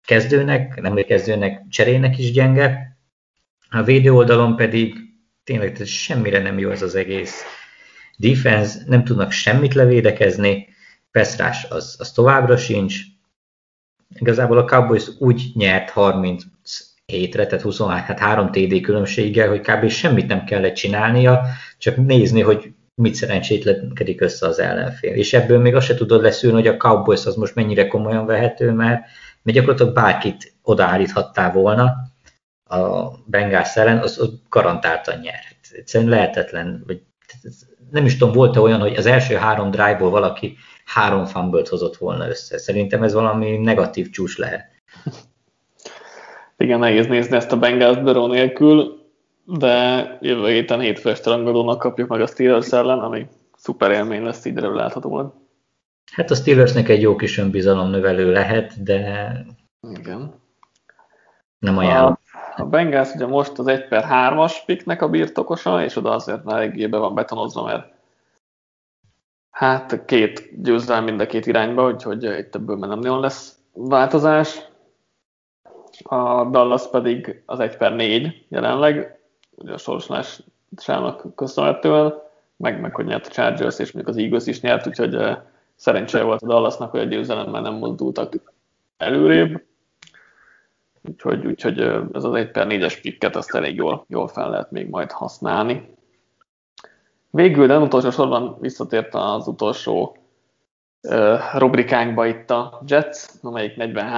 kezdőnek, cserének is gyenge, a védő oldalon pedig tényleg semmire nem jó ez az egész defense, nem tudnak semmit levédekezni, pass az továbbra sincs. Igazából a Cowboys úgy nyert 37-re, tehát 23 TD különbséggel, hogy kb. Semmit nem kellett csinálnia, csak nézni, hogy mit szerencsétlenkedik össze az ellenfél. És ebből még azt se tudod leszűrni, hogy a Cowboys az most mennyire komolyan vehető, mert gyakorlatilag bárkit odaállíthattál volna a Bengals ellen, az garantáltan nyer. Egyszerűen lehetetlen, vagy nem is tudom, volt-e olyan, hogy az első 3 drive-ból valaki 3 fumble-t hozott volna össze. Szerintem ez valami negatív csúcs lehet. Igen, nehéz nézni ezt a Bengals Burrow nélkül. de jövő héten hétfő este rangadónak kapjuk meg a Steelers ellen, ami szuper élmény lesz így erről láthatóan. Hát a Steelersnek egy jó kis önbizalomnövelő lehet, de Igen. nem ajánlom. A Bengals ugye most az 1/3-as picknek a birtokosa, és oda azért már eléggé be van betonozva, mert hát 2 győzelem mind a 2 irányba, úgyhogy itt ebből már nem nagyon lesz változás. A Dallas pedig az 1/4 jelenleg, ugye a sorsolásának köszönhetően, meg hogy nyert a Chargers, és mondjuk az Eagles is nyert, úgyhogy szerencséje volt a Dallasnak, hogy a győzelemmel nem mozdultak előrébb. Úgyhogy ez az 1/4-es picket azt elég jól fel lehet még majd használni. Végül, de utolsó sorban visszatért az utolsó rubrikánkba itt a Jets, amelyik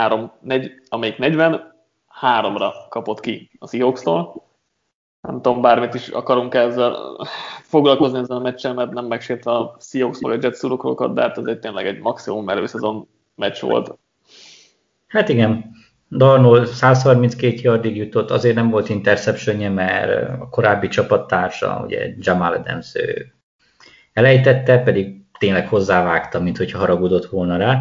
43-ra kapott ki a Seahawks-tól. Nem tudom, bármit is akarunk ezzel foglalkozni ezzel a meccsel, mert nem megsértve a Seahawks vagy a Jets szurkolókat, de hát ez tényleg egy maximum erőszezon meccs volt. Hát igen, Darnold 132 yardig jutott, azért nem volt interceptionje, mert a korábbi csapattársa, ugye Jamal Adams elejtette, pedig tényleg hozzávágta, mint hogyha haragudott volna rá.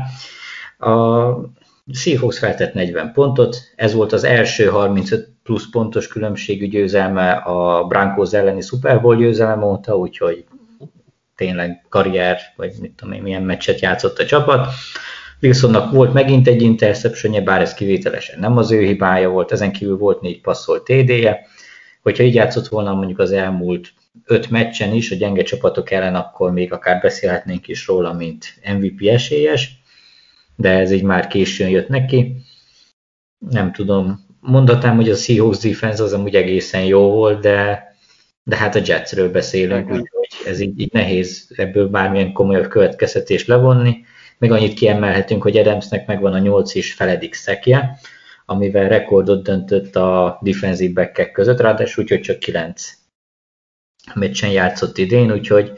A Seahawks feltett 40 pontot, ez volt az első 35 plusz pontos különbségű győzelme a Broncos elleni Super Bowl győzelem óta, úgyhogy tényleg karrier, vagy mit tudom én, milyen meccset játszott a csapat. Wilsonnak volt megint egy interceptionje, bár ez kivételesen nem az ő hibája volt, ezen kívül volt 4 passzolt TD-je. Hogyha így játszott volna mondjuk az elmúlt 5 meccsen is a gyenge csapatok ellen, akkor még akár beszélhetnénk is róla, mint MVP esélyes, de ez így már későn jött neki. Nem tudom, mondhatnám, hogy a Seahawks defense az amúgy egészen jó volt, de hát a Jetsről beszélünk, úgyhogy ez így nehéz ebből bármilyen komolyabb következtetést levonni. Még annyit kiemelhetünk, hogy Adamsnek megvan a 8,5 szekje, amivel rekordot döntött a defensive back-ek között, ráadásul úgyhogy csak 9 meccsen játszott idén, úgyhogy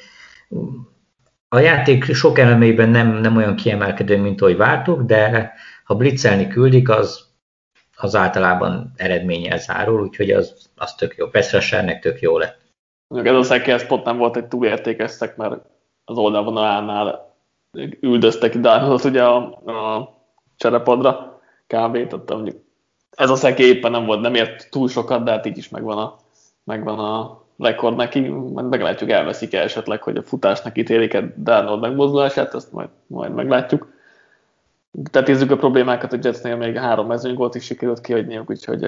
a játék sok elemében nem olyan kiemelkedő, mint ahogy vártuk, de ha blitzelni küldik, az általában eredménnyel zárul, úgyhogy az tök jó. Pass rushernek tök jó lett. Ez a szekje, ez pont nem volt egy túlértékes szek, mert az oldalvonalánál üldöztek Darnoldot ugye a cserepadra kb. Tehát mondjuk ez a szeki éppen nem ért túl sokat, de hát így is megvan a rekord neki. Meglátjuk, elveszik esetleg, hogy a futásnak ítélik Darnold megmozdulását, ezt majd meglátjuk. Tehát nézzük a problémákat, a Jetsnél még 3 mezőnygólt is sikerült kihagyniuk, úgyhogy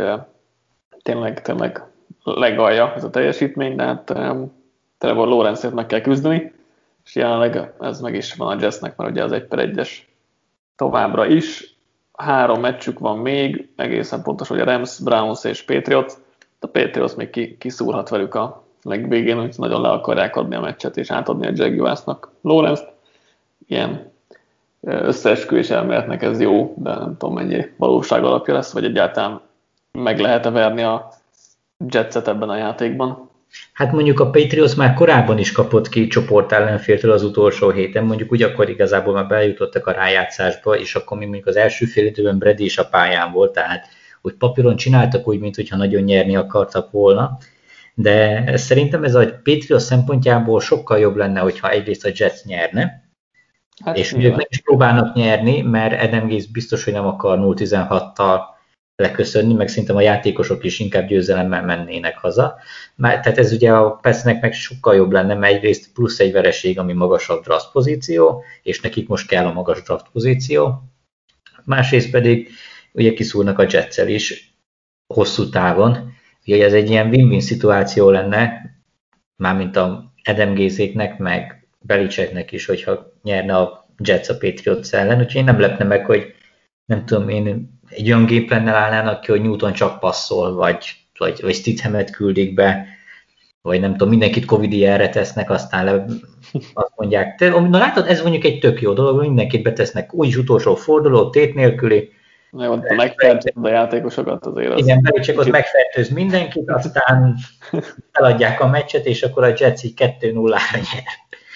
tényleg legalja ez a teljesítmény, de hát Trevor Lawrence-ért meg kell küzdeni, és jelenleg ez meg is van a Jetsnek, mert ugye az 1/1-es továbbra is. 3 meccsük van még, egészen pontos, hogy a Rams, Browns és Patriots. A Patriots még kiszúrhat velük a legvégén, hogy nagyon le akarják adni a meccset, és átadni a Jaguarsnak Lawrence-t. Ilyen összeesküvés elméletnek ez jó, de nem tudom, mennyi valóság alapja lesz, vagy egyáltalán meg lehet-e verni a Jetset ebben a játékban. Hát mondjuk a Patriots már korábban is kapott ki csoport ellenféltől az utolsó héten, mondjuk úgy akkor igazából már bejutottak a rájátszásba, és akkor mi mondjuk az első fél időben Brady is a pályán volt, tehát úgy papíron csináltak úgy, mintha nagyon nyerni akartak volna, de szerintem ez a Patriots szempontjából sokkal jobb lenne, hogyha egyrészt a Jets nyerne, hát és ők nem is próbálnak nyerni, mert Adam Gase biztos, hogy nem akar 0-16-tal leköszönni, meg szerintem a játékosok is inkább győzelemmel mennének haza. Tehát ez ugye a Petsnek meg sokkal jobb lenne, mert egyrészt plusz egy vereség, ami magasabb draft pozíció, és nekik most kell a magas draft pozíció. Másrészt pedig ugye kiszúrnak a Jetsel is hosszú távon. Ugye ez egy ilyen win-win szituáció lenne, mármint a Adam Gase-éknek, meg Belichicknek is, hogyha nyerne a Jets a Patriots ellen. Úgyhogy én nem lepne meg, hogy nem tudom én, egy olyan géplennel állnának ki, hogy Newton csak passzol, vagy Stidhamet küldik be, vagy nem tudom, mindenkit Covid-re tesznek, aztán azt mondják. Na látod, ez mondjuk egy tök jó dolog, mindenkit betesznek úgyis utolsó forduló, tét nélküli. Megfertőzöd a játékosokat azért. Igen, Belichick ott megfertőz mindenkit, aztán eladják a meccset, és akkor a Jets így 2-0-ra nyer.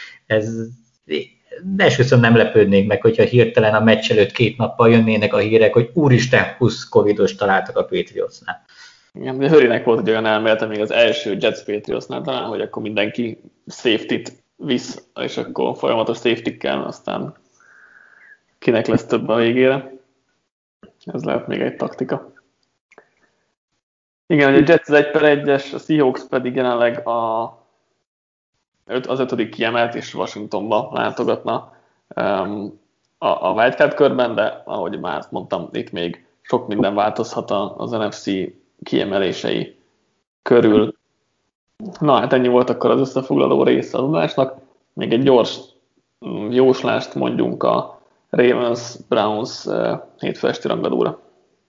Esküszöm nem lepődnék meg, hogyha hirtelen a meccs előtt 2 nappal jönnének a hírek, hogy úristen, 20 covidos találtak a Patriotsnál. Igen, de Hurrynek volt egy olyan elmélete még az első Jets Patriotsnál talán, hogy akkor mindenki safety-t visz, és akkor folyamatos safety-kkel, aztán kinek lesz több a végére. Ez lehet még egy taktika. Igen, hogy a Jets az 1-1-es, a Seahawks pedig jelenleg az 5. kiemelt, és Washingtonba látogatna a wildcard körben, de ahogy már mondtam, itt még sok minden változhat az NFC kiemelései körül. Na, hát ennyi volt akkor az összefoglaló része az adásnak. Még egy gyors jóslást mondjunk a Ravens-Browns hétfő esti rangadóra.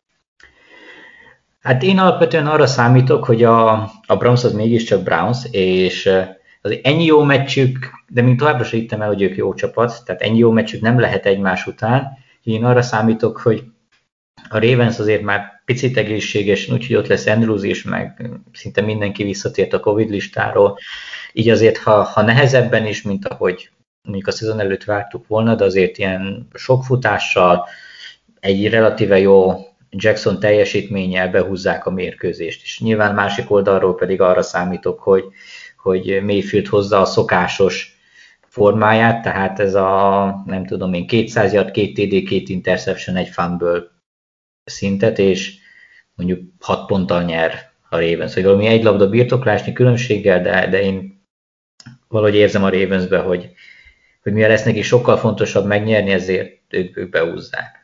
Hát én alapvetően arra számítok, hogy a Browns az mégiscsak Browns, és az ennyi jó meccsük, de még továbbra sem hittem el, hogy ők jó csapat, tehát ennyi jó meccsük nem lehet egymás után. Én arra számítok, hogy a Ravens azért már picit egészséges, úgyhogy ott lesz Andrews is, meg szinte mindenki visszatért a Covid listáról. Így azért, ha nehezebben is, mint ahogy mondjuk a szezon előtt vártuk volna, de azért ilyen sok futással, egy relatíve jó Jackson teljesítménnyel behúzzák a mérkőzést. És nyilván másik oldalról pedig arra számítok, hogy Mayfield hozza a szokásos formáját, tehát ez a, nem tudom én, 200 yard, 2 TD, 2 interception, egy fumble szintet, és mondjuk 6 ponttal nyer a Ravens. Hogy valami egy labda birtoklásnyi különbséggel, de én valahogy érzem a Ravensbe, hogy mivel lesz neki sokkal fontosabb megnyerni, ezért ők behúzzák.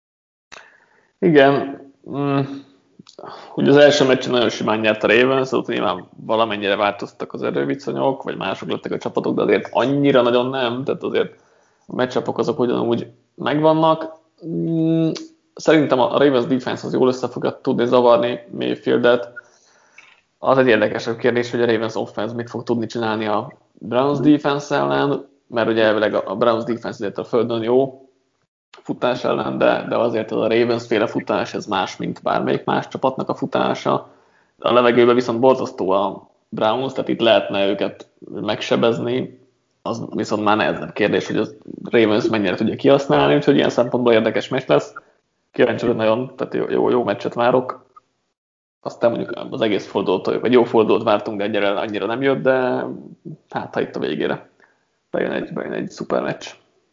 Igen, ugye az első meccsen nagyon simán nyert a Ravens, ott nyilván valamennyire változtak az erőviszonyok, vagy mások lettek a csapatok, de azért annyira nagyon nem, tehát azért a meccsapok azok ugyanúgy megvannak. Szerintem a Ravens defense az jól össze fogja tudni zavarni Mayfieldet. Az egy érdekesebb kérdés, hogy a Ravens offense mit fog tudni csinálni a Browns defense ellen, mert ugye elvileg a Browns defense azért a földön jó futás ellen, de azért az a Ravens-féle futás, ez más, mint bármelyik más csapatnak a futása. A levegőben viszont borzasztó a Browns, tehát itt lehetne őket megsebezni, az viszont már nehezebb kérdés, hogy a Ravens mennyire tudja kihasználni, úgyhogy ilyen szempontból érdekes meccs lesz. Kíváncsi, hogy nagyon, tehát jó meccset várok. Aztán mondjuk az egész fordulót, vagy jó fordulót vártunk, de annyira nem jött, de hát ha itt a végére bejön egy szuper meccs.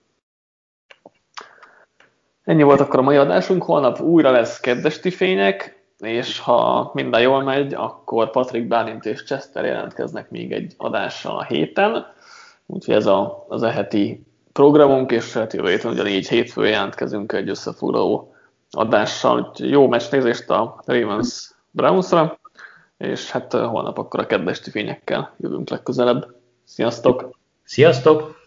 Ennyi volt akkor a mai adásunk, holnap újra lesz kedvesti fények, és ha minden jól megy, akkor Patrik, Bálint és Chester jelentkeznek még egy adással a héten, úgyhogy ez az heti programunk, és hát jövő héten ugyanígy hétfőn jelentkezünk egy összefoglaló adással, úgyhogy jó meccsnézést a Ravens Brownsra, és hát holnap akkor a kedvesti fényekkel jövünk legközelebb. Sziasztok! Sziasztok!